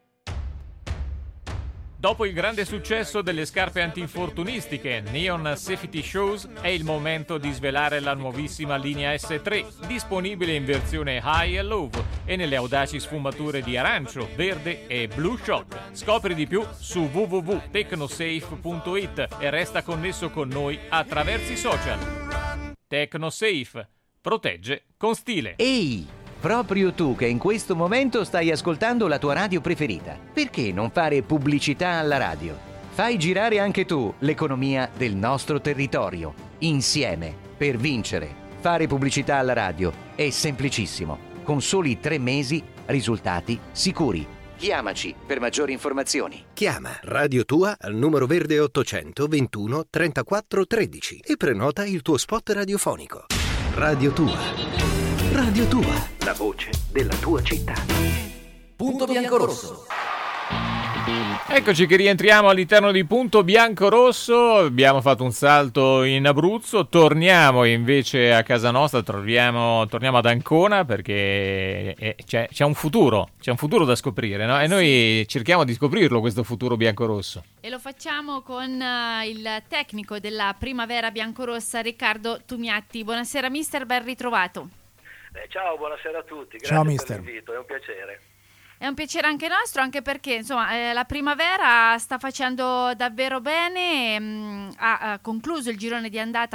Dopo il grande successo delle scarpe antinfortunistiche Neon Safety Shoes, è il momento di svelare la nuovissima linea S tre, disponibile in versione High e Low e nelle audaci sfumature di arancio, verde e Blue Shock. Scopri di più su w w w punto tecnosafe punto it e resta connesso con noi attraverso i social. Tecnosafe. Protegge con stile. Ehi! Proprio tu che in questo momento stai ascoltando la tua radio preferita. Perché non fare pubblicità alla radio? Fai girare anche tu l'economia del nostro territorio. Insieme, per vincere. Fare pubblicità alla radio è semplicissimo. Con soli tre mesi, risultati sicuri. Chiamaci per maggiori informazioni. Chiama Radio Tua al numero verde ottocento ventuno trentaquattro tredici e prenota il tuo spot radiofonico. Radio Tua. Radio Tua, la voce della tua città. Punto Biancorosso. Eccoci che rientriamo all'interno di Punto Biancorosso. Abbiamo fatto un salto in Abruzzo, torniamo invece a casa nostra, torniamo, torniamo ad Ancona perché è, c'è, c'è un futuro, c'è un futuro da scoprire, no? E noi cerchiamo di scoprirlo questo futuro biancorosso. E lo facciamo con uh, il tecnico della Primavera Biancorossa, Riccardo Tumiatti. Buonasera mister, ben ritrovato. Eh, ciao, buonasera a tutti, grazie Ciao, per mister. l'invito, è un piacere. È un piacere anche nostro, anche perché insomma eh, la Primavera sta facendo davvero bene, mh, ha, ha concluso il girone di andata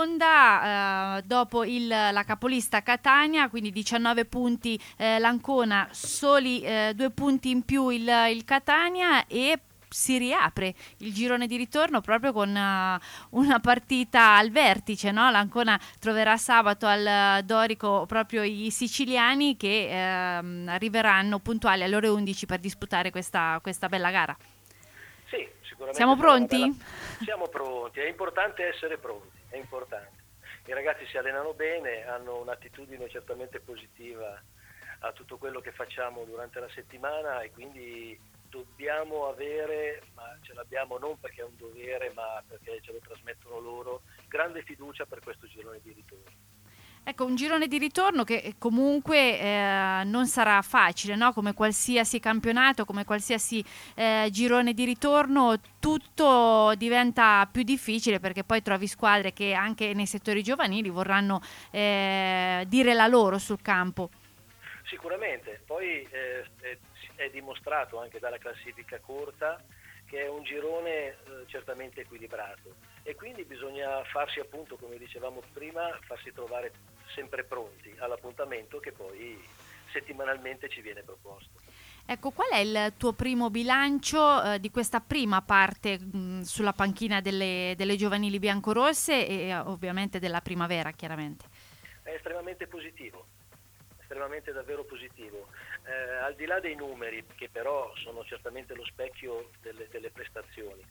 seconda eh, dopo il, la capolista Catania, quindi diciannove punti eh, l'Ancona, soli eh, due punti in più il, il Catania, e si riapre il girone di ritorno proprio con uh, una partita al vertice, no? L'Ancona troverà sabato al uh, Dorico proprio i siciliani che uh, arriveranno puntuali alle ore undici per disputare questa, questa bella gara. Sì, sicuramente. Siamo pronti? Bella... Siamo pronti, è importante essere pronti, è importante. I ragazzi si allenano bene, hanno un'attitudine certamente positiva a tutto quello che facciamo durante la settimana e quindi dobbiamo avere, ma ce l'abbiamo non perché è un dovere ma perché ce lo trasmettono loro, grande fiducia per questo girone di ritorno. Ecco, un girone di ritorno che comunque eh, non sarà facile, no? Come qualsiasi campionato, come qualsiasi eh, girone di ritorno, tutto diventa più difficile perché poi trovi squadre che anche nei settori giovanili vorranno eh, dire la loro sul campo. Sicuramente, poi eh, è, è dimostrato anche dalla classifica corta che è un girone eh, certamente equilibrato e quindi bisogna farsi, appunto, come dicevamo prima, farsi trovare sempre pronti all'appuntamento che poi settimanalmente ci viene proposto. Ecco, qual è il tuo primo bilancio eh, di questa prima parte mh, sulla panchina delle, delle giovanili biancorosse e ovviamente della Primavera, chiaramente? È estremamente positivo. estremamente davvero positivo, eh, al di là dei numeri che però sono certamente lo specchio delle, delle prestazioni,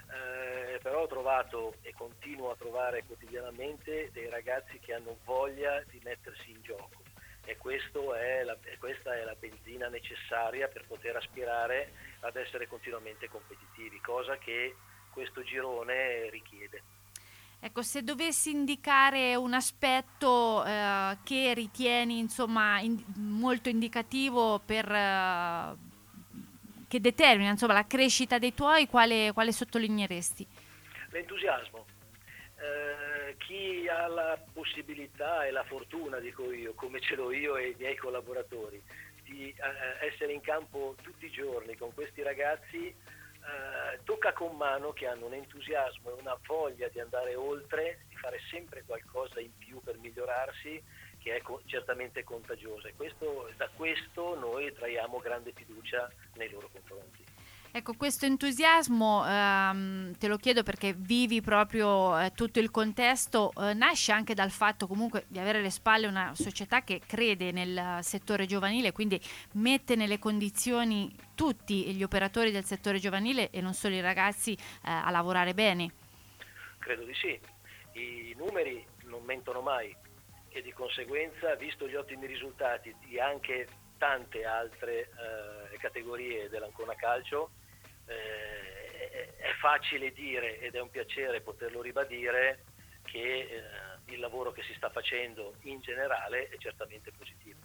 eh, però ho trovato e continuo a trovare quotidianamente dei ragazzi che hanno voglia di mettersi in gioco e, questo è la, e questa è la benzina necessaria per poter aspirare ad essere continuamente competitivi, cosa che questo girone richiede. Ecco, se dovessi indicare un aspetto eh, che ritieni insomma in, molto indicativo per eh, che determina insomma la crescita dei tuoi, quale, quale sottolineeresti? L'entusiasmo. Eh, chi ha la possibilità e la fortuna, dico io, come ce l'ho io e i miei collaboratori, di eh, essere in campo tutti i giorni con questi ragazzi, Uh, tocca con mano che hanno un entusiasmo e una voglia di andare oltre, di fare sempre qualcosa in più per migliorarsi, che è co- certamente contagiosa e questo, da questo noi traiamo grande fiducia nei loro confronti. Ecco, questo entusiasmo, ehm, te lo chiedo perché vivi proprio eh, tutto il contesto, eh, nasce anche dal fatto comunque di avere alle spalle una società che crede nel settore giovanile, quindi mette nelle condizioni tutti gli operatori del settore giovanile e non solo i ragazzi eh, a lavorare bene. Credo di sì, i numeri non mentono mai e di conseguenza, visto gli ottimi risultati di anche tante altre eh, categorie dell'Ancona Calcio, eh, è facile dire ed è un piacere poterlo ribadire che eh, il lavoro che si sta facendo in generale è certamente positivo.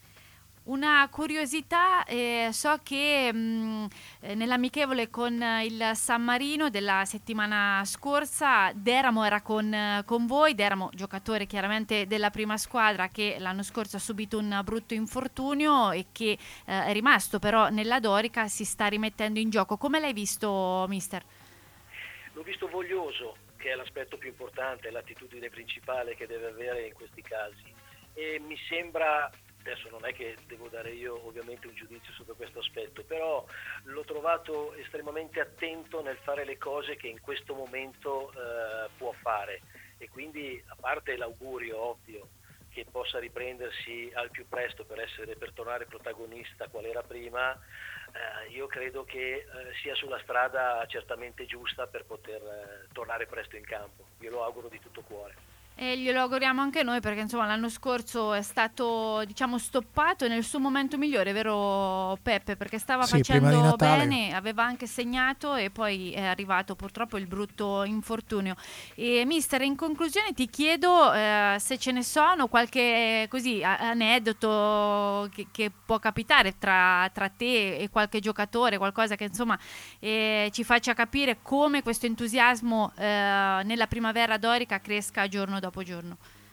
Una curiosità, eh, so che mh, eh, nell'amichevole con il San Marino della settimana scorsa Deramo era con, con voi, Deramo giocatore chiaramente della prima squadra che l'anno scorso ha subito un brutto infortunio e che eh, è rimasto però nella Dorica, si sta rimettendo in gioco. Come l'hai visto, mister? L'ho visto voglioso, che è l'aspetto più importante, l'attitudine principale che deve avere in questi casi, e mi sembra... Adesso non è che devo dare io ovviamente un giudizio su questo aspetto, però l'ho trovato estremamente attento nel fare le cose che in questo momento eh, può fare, e quindi, a parte l'augurio ovvio che possa riprendersi al più presto per essere per tornare protagonista qual era prima, eh, io credo che eh, sia sulla strada certamente giusta per poter eh, tornare presto in campo. Io lo auguro di tutto cuore. E glielo auguriamo anche noi, perché insomma l'anno scorso è stato, diciamo, stoppato nel suo momento migliore, vero Peppe? Perché stava Sì, facendo bene, aveva anche segnato e poi è arrivato purtroppo il brutto infortunio. E mister, in conclusione ti chiedo eh, se ce ne sono qualche così aneddoto che, che può capitare tra, tra te e qualche giocatore, qualcosa che insomma eh, ci faccia capire come questo entusiasmo eh, nella primavera dorica cresca giorno dopo dopo giorno.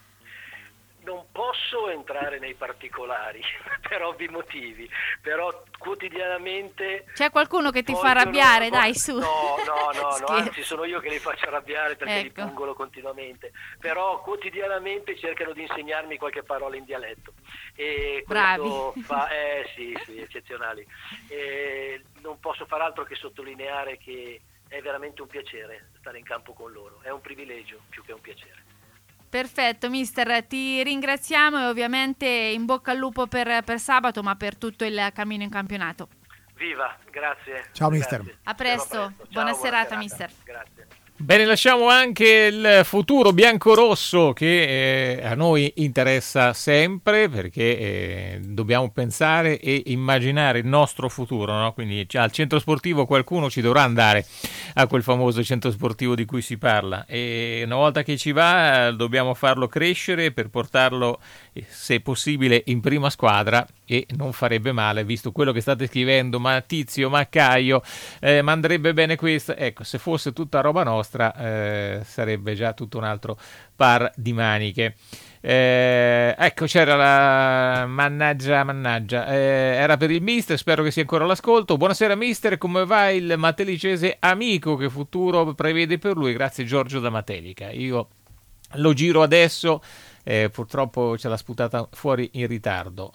Non posso entrare nei particolari per ovvi motivi, però quotidianamente... C'è qualcuno che ti vogliono, fa arrabbiare, vogliono, dai, su. No, no, no, no, anzi sono io che li faccio arrabbiare perché ecco. li pungolo continuamente, però quotidianamente cercano di insegnarmi qualche parola in dialetto. E Bravi. Fa, eh sì, sì, eccezionali. E non posso far altro che sottolineare che è veramente un piacere stare in campo con loro, è un privilegio più che un piacere. Perfetto, mister, ti ringraziamo e ovviamente in bocca al lupo per, per sabato, ma per tutto il cammino in campionato. Viva, grazie. Ciao mister. Grazie. A presto, Ciao, buona, buona serata, serata mister. Grazie. Bene, lasciamo anche il futuro biancorosso che eh, a noi interessa sempre, perché eh, dobbiamo pensare e immaginare il nostro futuro, no? Quindi al centro sportivo qualcuno ci dovrà andare, a quel famoso centro sportivo di cui si parla, e una volta che ci va dobbiamo farlo crescere per portarlo, se possibile, in prima squadra, e non farebbe male, visto quello che state scrivendo, ma Tizio, ma Caio, eh, ma andrebbe bene questo. Ecco, se fosse tutta roba nostra eh, sarebbe già tutto un altro par di maniche. Eh, ecco, c'era la mannaggia, mannaggia, eh, era per il mister, spero che sia ancora all'ascolto. Buonasera mister, come va il matelicese amico, che futuro prevede per lui? Grazie Giorgio da Matelica. Io lo giro adesso, eh, purtroppo ce l'ha sputata fuori in ritardo.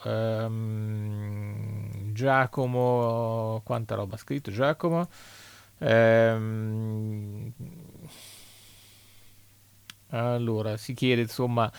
ehm, Giacomo, quanta roba ha scritto Giacomo? ehm, allora si chiede insomma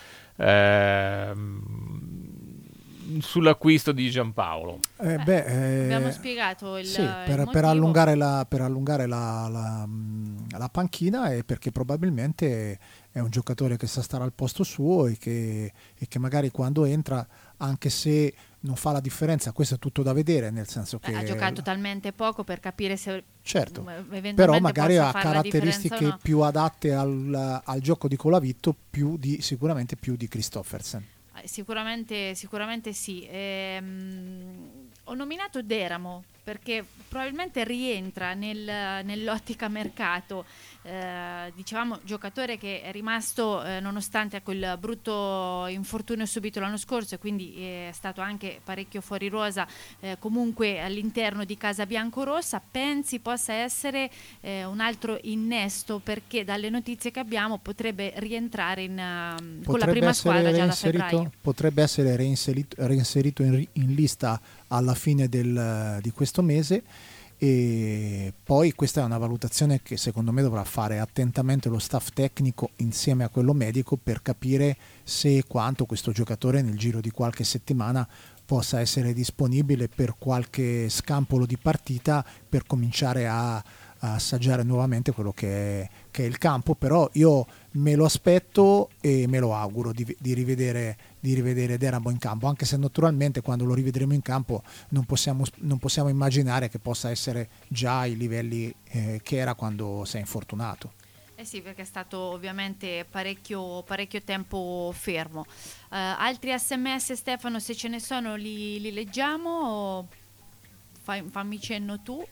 ehm, sull'acquisto di Giampaolo. Eh, beh, eh, abbiamo spiegato il, sì, il per, motivo. per allungare, la, per allungare la, la, la panchina, e perché probabilmente è un giocatore che sa stare al posto suo e che, e che magari quando entra, anche se non fa la differenza, questo è tutto da vedere, nel senso che ha giocato talmente poco per capire se certo, eventualmente però magari possa ha fare la caratteristiche differenza o no. più adatte al, al gioco di Colavitto, più di, sicuramente più di Christoffersen. Sicuramente, sicuramente sì. Ehm, ho nominato Deramo perché probabilmente rientra nel, nell'ottica mercato. Eh, dicevamo giocatore che è rimasto eh, nonostante quel brutto infortunio subito l'anno scorso, e quindi è stato anche parecchio fuori rosa, eh, comunque all'interno di casa biancorossa. Pensi possa essere eh, un altro innesto, perché dalle notizie che abbiamo potrebbe rientrare in, uh, con la prima squadra già da febbraio. Potrebbe essere reinserito, reinserito in, in lista alla fine del, di questo mese, E poi questa è una valutazione che secondo me dovrà fare attentamente lo staff tecnico insieme a quello medico per capire se e quanto questo giocatore nel giro di qualche settimana possa essere disponibile per qualche scampolo di partita per cominciare a, a assaggiare nuovamente quello che è, che è il campo. Però io me lo aspetto e me lo auguro di, di rivedere di rivedere Deramo in campo, anche se naturalmente quando lo rivedremo in campo non possiamo, non possiamo immaginare che possa essere già ai livelli eh, che era quando si è infortunato. Eh sì, perché è stato ovviamente parecchio, parecchio tempo fermo. Uh, altri sms, Stefano, se ce ne sono li, li leggiamo o fai, fammi cenno tu?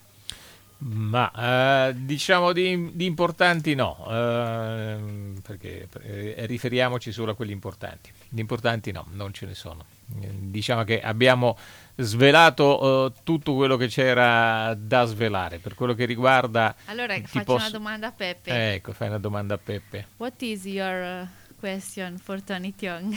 Ma eh, diciamo di, di importanti no, eh, perché eh, riferiamoci solo a quelli importanti. Di importanti no, non ce ne sono. Eh, diciamo che abbiamo svelato eh, tutto quello che c'era da svelare. Per quello che riguarda... Allora faccio posso... una domanda a Peppe. Eh, ecco, fai una domanda a Peppe. What is your uh, question for Tony Tiong?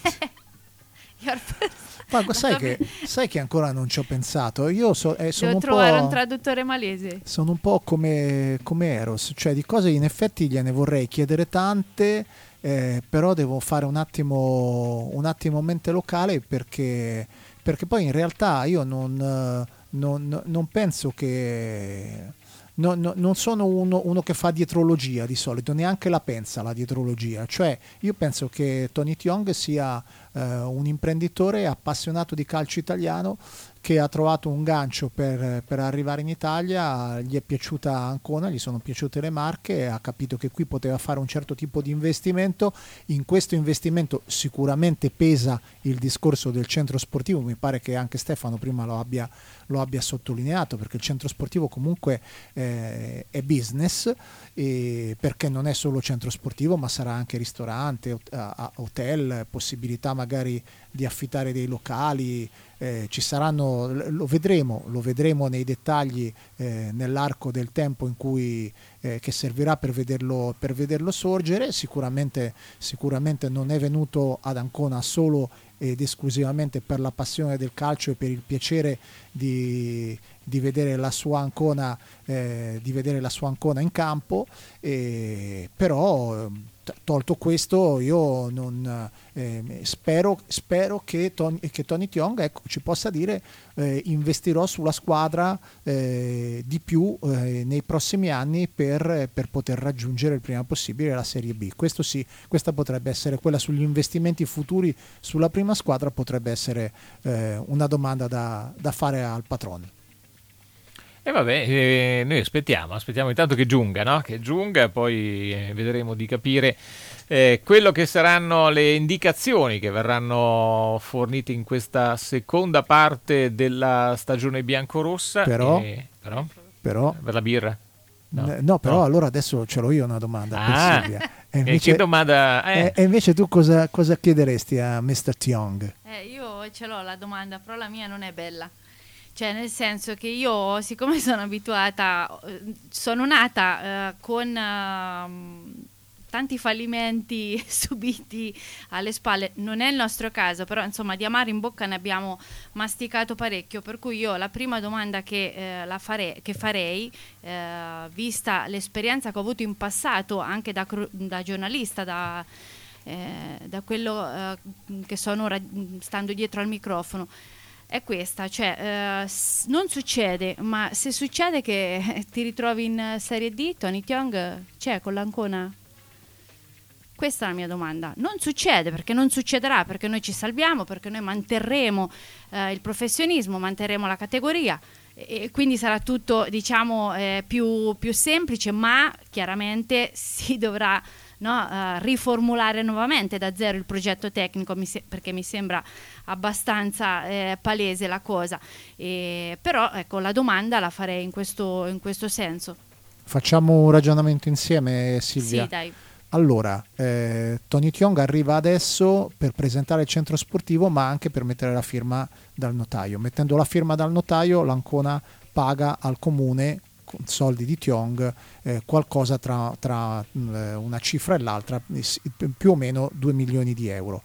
your Ma sai che, sai che ancora non ci ho pensato. Io so, eh, sono Devo un trovare po', un traduttore malese. sono un po' come, come Eros, cioè di cose in effetti gliene vorrei chiedere tante, eh, però devo fare un attimo, un attimo mente locale perché, perché poi in realtà io non, non, non penso che... No, no, non sono uno, uno che fa dietrologia di solito, neanche la pensa la dietrologia, cioè io penso che Tony Tiong sia eh, un imprenditore appassionato di calcio italiano che ha trovato un gancio per, per arrivare in Italia, gli è piaciuta Ancona, gli sono piaciute le Marche, ha capito che qui poteva fare un certo tipo di investimento. In questo investimento sicuramente pesa il discorso del centro sportivo, mi pare che anche Stefano prima lo abbia, lo abbia sottolineato, perché il centro sportivo comunque eh, è business, e perché non è solo centro sportivo ma sarà anche ristorante, hotel, possibilità magari di affittare dei locali. Eh, ci saranno, lo vedremo, lo vedremo nei dettagli eh, nell'arco del tempo in cui eh, che servirà per vederlo, per vederlo sorgere. Sicuramente, sicuramente non è venuto ad Ancona solo ed esclusivamente per la passione del calcio e per il piacere di, di vedere la sua Ancona, eh, di vedere la sua Ancona in campo, eh, però tolto questo io non eh, spero, spero che, Tony, che Tony Tiong ecco, ci possa dire eh, investirò sulla squadra eh, di più eh, nei prossimi anni per, per poter raggiungere il prima possibile la Serie B. Questo sì, questa potrebbe essere quella sugli investimenti futuri sulla prima squadra, potrebbe essere eh, una domanda da, da fare al patrono. E eh vabbè, eh, noi aspettiamo, aspettiamo intanto che giunga, no? Che giunga, poi eh, vedremo di capire eh, quello che saranno le indicazioni che verranno fornite in questa seconda parte della stagione biancorossa. Però, e, però, però per la birra? No, no però no. Allora adesso ce l'ho io una domanda ah, per Silvia. E invece, che domanda? Eh. E invece tu cosa, cosa chiederesti a mister Tiong? Eh, io ce l'ho la domanda, però la mia non è bella. Cioè, nel senso che io, siccome sono abituata, sono nata uh, con uh, tanti fallimenti subiti alle spalle, non è il nostro caso, però insomma di amaro in bocca ne abbiamo masticato parecchio, per cui io la prima domanda che, eh, la fare, che farei, eh, vista l'esperienza che ho avuto in passato anche da, da giornalista, da, eh, da quello eh, che sono ora stando dietro al microfono, è questa, cioè eh, non succede, ma se succede che ti ritrovi in Serie D, Tony Tiong c'è con l'Ancona? Questa è la mia domanda. Non succede, perché non succederà, perché noi ci salviamo, perché noi manterremo eh, il professionismo, manterremo la categoria e, e quindi sarà tutto, diciamo, eh, più, più semplice, ma chiaramente si dovrà No, uh, riformulare nuovamente da zero il progetto tecnico, mi se- perché mi sembra abbastanza eh, palese la cosa, e, però ecco, la domanda la farei in questo, in questo senso. Facciamo un ragionamento insieme, Silvia. Sì, dai. Allora, eh, Tony Tiong arriva adesso per presentare il centro sportivo, ma anche per mettere la firma dal notaio. Mettendo la firma dal notaio, l'Ancona paga al comune con soldi di Tiong eh, qualcosa tra, tra eh, una cifra e l'altra, più o meno due milioni di euro.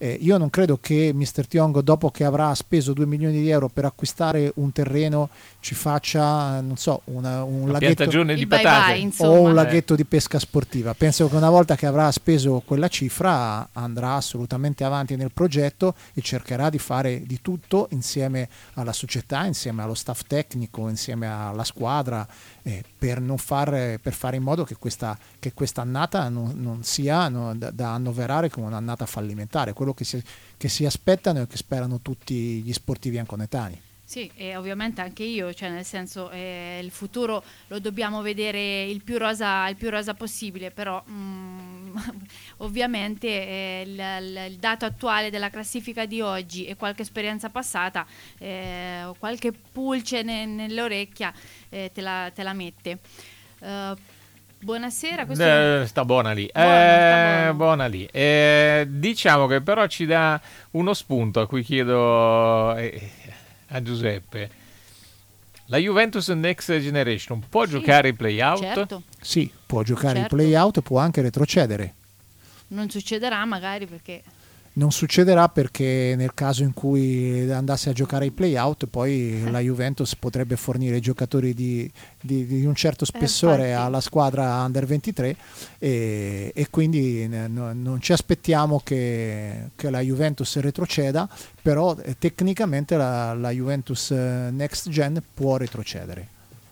Eh, io non credo che mister Tiong, dopo che avrà speso due milioni di euro per acquistare un terreno, ci faccia, non so, una, un laghetto di patate o un laghetto di pesca sportiva. Penso che una volta che avrà speso quella cifra andrà assolutamente avanti nel progetto e cercherà di fare di tutto insieme alla società, insieme allo staff tecnico, insieme alla squadra, eh, per non far, per fare in modo che questa che questa annata non, non sia no, da, da annoverare come un'annata fallimentare, quello che si, che si aspettano e che sperano tutti gli sportivi anconetani. Sì, e ovviamente anche io, cioè nel senso eh, il futuro lo dobbiamo vedere il più rosa, il più rosa possibile, però mm, ovviamente eh, il, il, il dato attuale della classifica di oggi e qualche esperienza passata eh, o qualche pulce ne, nell'orecchia eh, te, la, te la mette. Uh, buonasera. Questo eh, sta buona lì, buona, eh, sta buona lì. Eh, diciamo che però ci dà uno spunto a cui chiedo... Eh, a Giuseppe, la Juventus Next Generation può sì, giocare i play-out? Certo. Sì, può giocare certo. i play-out e può anche retrocedere. Non succederà magari perché... Non succederà perché nel caso in cui andasse a giocare ai play-out poi la Juventus potrebbe fornire giocatori di, di, di un certo spessore eh, alla squadra under ventitré e, e quindi no, non ci aspettiamo che, che la Juventus retroceda, però eh, tecnicamente la, la Juventus Next Gen può retrocedere.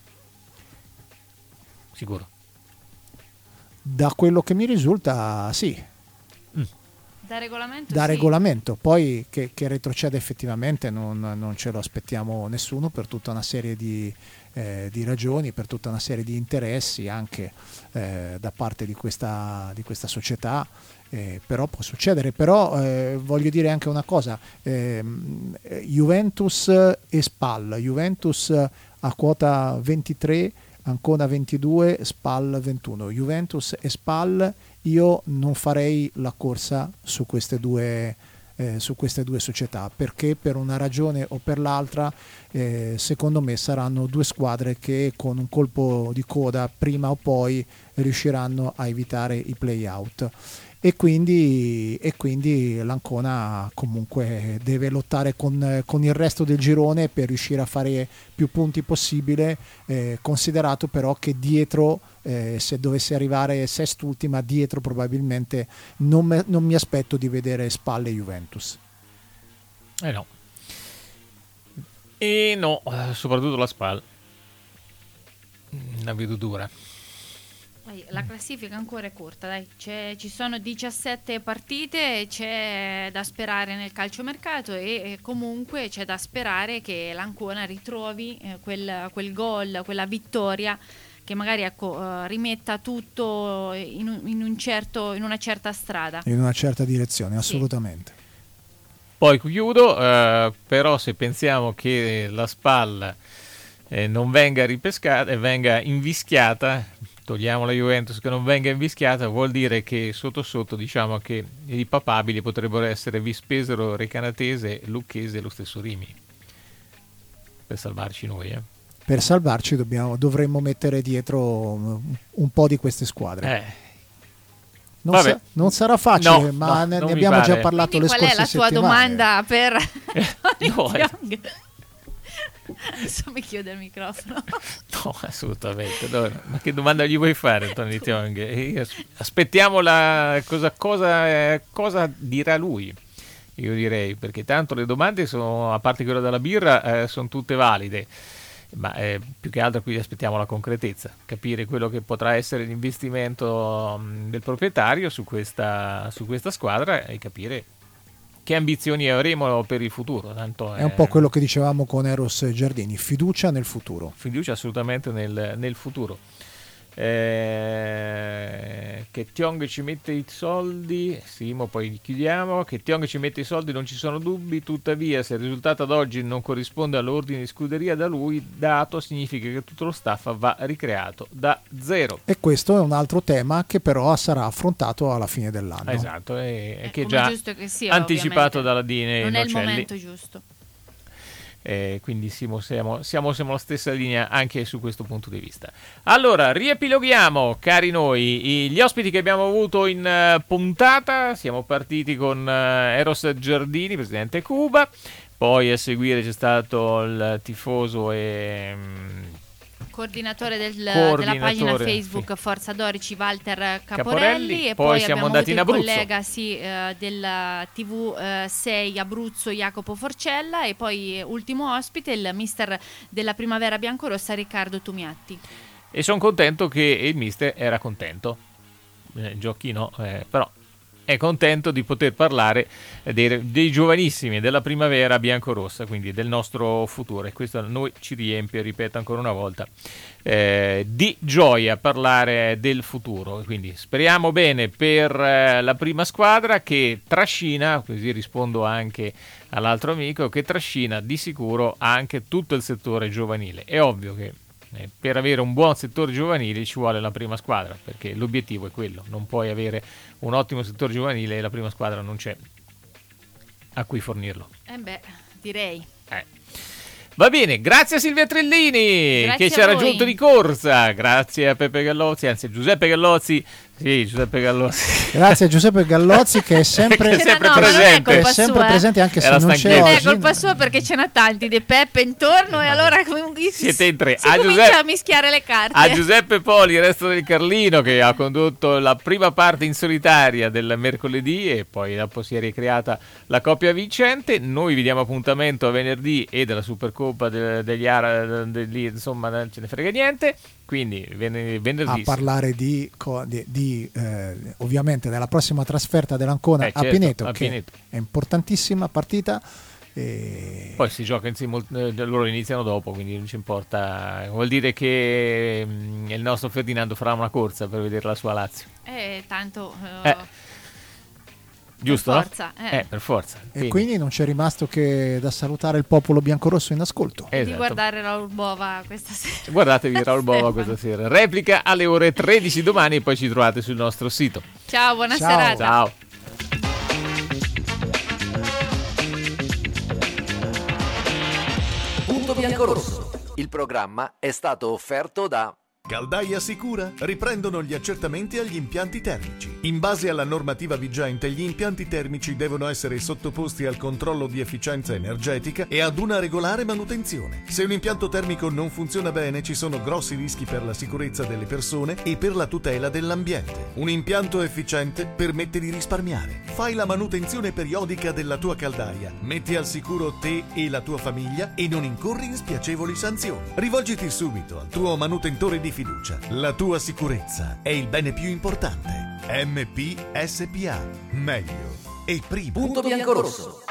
Sicuro? Da quello che mi risulta sì. Da regolamento? Da sì. regolamento, poi che, che retrocede effettivamente non, non ce lo aspettiamo nessuno per tutta una serie di, eh, di ragioni, per tutta una serie di interessi anche eh, da parte di questa, di questa società, eh, però può succedere. Però eh, voglio dire anche una cosa, eh, Juventus e Spal, Juventus a quota ventitré, Ancona ventidue, Spal ventuno, Juventus e Spal. Io non farei la corsa su queste due eh, su queste due società, perché per una ragione o per l'altra eh, secondo me saranno due squadre che con un colpo di coda prima o poi riusciranno a evitare i play-out. E quindi, e quindi l'Ancona comunque deve lottare con, con il resto del girone per riuscire a fare più punti possibile, eh, considerato però che dietro, eh, se dovesse arrivare sest'ultima, dietro probabilmente non, me, non mi aspetto di vedere Spal e Juventus. Eh no. E no, soprattutto la Spal. La vedo dura. La classifica ancora è corta, dai. C'è, ci sono diciassette partite, c'è da sperare nel calciomercato e, e comunque c'è da sperare che l'Ancona ritrovi eh, quel, quel gol, quella vittoria che magari ecco, uh, rimetta tutto in, un, in, un certo, in una certa strada. In una certa direzione, assolutamente. Sì. Poi chiudo, eh, però se pensiamo che la Spal eh, non venga ripescata e venga invischiata, togliamo la Juventus che non venga invischiata, vuol dire che sotto sotto diciamo che i papabili potrebbero essere Vispesero, Recanatese, Lucchese e lo stesso Rimini, per salvarci noi. Eh. Per salvarci dobbiamo, dovremmo mettere dietro un po' di queste squadre. Eh. Non, sa, non sarà facile, no, ma no, ne, ne abbiamo pare. già parlato. Quindi le qual scorse è la tua settimane. domanda per no, eh. Adesso mi chiude il microfono. No, assolutamente. No. Ma che domanda gli vuoi fare, Tony Tiong? Aspettiamo la, cosa, cosa, eh, cosa dirà lui, io direi, perché tanto le domande sono, a parte quella della birra, eh, sono tutte valide, ma eh, più che altro qui aspettiamo la concretezza, capire quello che potrà essere l'investimento mh, del proprietario su questa, su questa squadra e capire che ambizioni avremo per il futuro. Tanto è, è un po' quello che dicevamo con Eros Giardini, fiducia nel futuro. Fiducia assolutamente nel, nel futuro. Eh, che Tiong ci mette i soldi, sì, ma poi chiudiamo. Che Tiong ci mette i soldi non ci sono dubbi, tuttavia se il risultato ad oggi non corrisponde all'ordine di scuderia da lui dato, significa che tutto lo staff va ricreato da zero. E questo è un altro tema che però sarà affrontato alla fine dell'anno. Esatto, e, è che è già giusto che sia, anticipato ovviamente. dalla Dine non Nocelli. è il momento giusto. Eh, quindi siamo, siamo, siamo, siamo alla stessa linea anche su questo punto di vista. Allora, riepiloghiamo, cari noi, gli ospiti che abbiamo avuto in uh, puntata. Siamo partiti con uh, Eros Giardini, presidente Cuba, poi a seguire c'è stato il tifoso e... Um, coordinatore, del, coordinatore della pagina Facebook sì. Forza Dorici, Walter Caporelli, Caporelli, e poi poi siamo abbiamo andati avuto in il Abruzzo. collega sì, eh, del tivù sei Abruzzo, Jacopo Forcella, e poi ultimo ospite il mister della Primavera Biancorossa, Riccardo Tumiatti. E sono contento che il mister era contento, eh, giochi no, eh, però è contento di poter parlare dei, dei giovanissimi della Primavera Biancorossa, quindi del nostro futuro, e questo a noi ci riempie, ripeto ancora una volta, eh, di gioia parlare del futuro. Quindi speriamo bene per eh, la prima squadra, che trascina, così rispondo anche all'altro amico, che trascina di sicuro anche tutto il settore giovanile. È ovvio che Eh, per avere un buon settore giovanile ci vuole la prima squadra, perché l'obiettivo è quello, non puoi avere un ottimo settore giovanile e la prima squadra non c'è a cui fornirlo. Eh beh, direi. Eh. Va bene, grazie a Silvia Trellini Grazie che ci a ha voi. raggiunto di corsa, grazie a Peppe Gallozzi, anzi a Giuseppe Gallozzi, sì Giuseppe Gallozzi. Grazie a Giuseppe Gallozzi che è sempre, Che è sempre no, ma non è presente. colpa è sempre sua, eh. presente anche se Era non c'è stanchezza. Non è oggi. colpa sua, perché ce n'ha tanti di Peppe intorno, e allora Siete in tre. si A comincia Giuseppe- a mischiare le carte. A Giuseppe Poli, il resto del Carlino, che ha condotto la prima parte in solitaria del mercoledì, e poi dopo si è ricreata la coppia vincente. Noi vi diamo appuntamento a venerdì e della Supercoppa de- degli Ara, de- de- insomma non ce ne frega niente, quindi ven- venerdì a parlare di, co- di, di eh, ovviamente della prossima trasferta dell'Ancona Eh, a certo, Pineto, a che Pineto. è importantissima partita. E... Poi si gioca insieme, eh, loro iniziano dopo, quindi non ci importa. Vuol dire che mm, il nostro Ferdinando farà una corsa per vedere la sua Lazio. Eh, tanto eh, Eh, giusto? per no? forza, eh. Eh, per forza. e quindi non c'è rimasto che da salutare il popolo biancorosso in ascolto. di Esatto. guardare Raul Bova questa sera. Guardatevi Raul Bova questa sera. Replica alle ore tredici domani, e poi ci trovate sul nostro sito. Ciao, buona Ciao. serata. Ciao. Punto Biancorosso. Il programma è stato offerto da Caldaia Sicura riprendono gli accertamenti agli impianti termici. In base alla normativa vigente, gli impianti termici devono essere sottoposti al controllo di efficienza energetica e ad una regolare manutenzione. Se un impianto termico non funziona bene, ci sono grossi rischi per la sicurezza delle persone e per la tutela dell'ambiente. Un impianto efficiente permette di risparmiare. Fai la manutenzione periodica della tua caldaia, metti al sicuro te e la tua famiglia e non incorri in spiacevoli sanzioni. Rivolgiti subito al tuo manutentore di fiducia. La tua sicurezza è il bene più importante. M P S P A. Meglio e primo. Punto Biancorosso.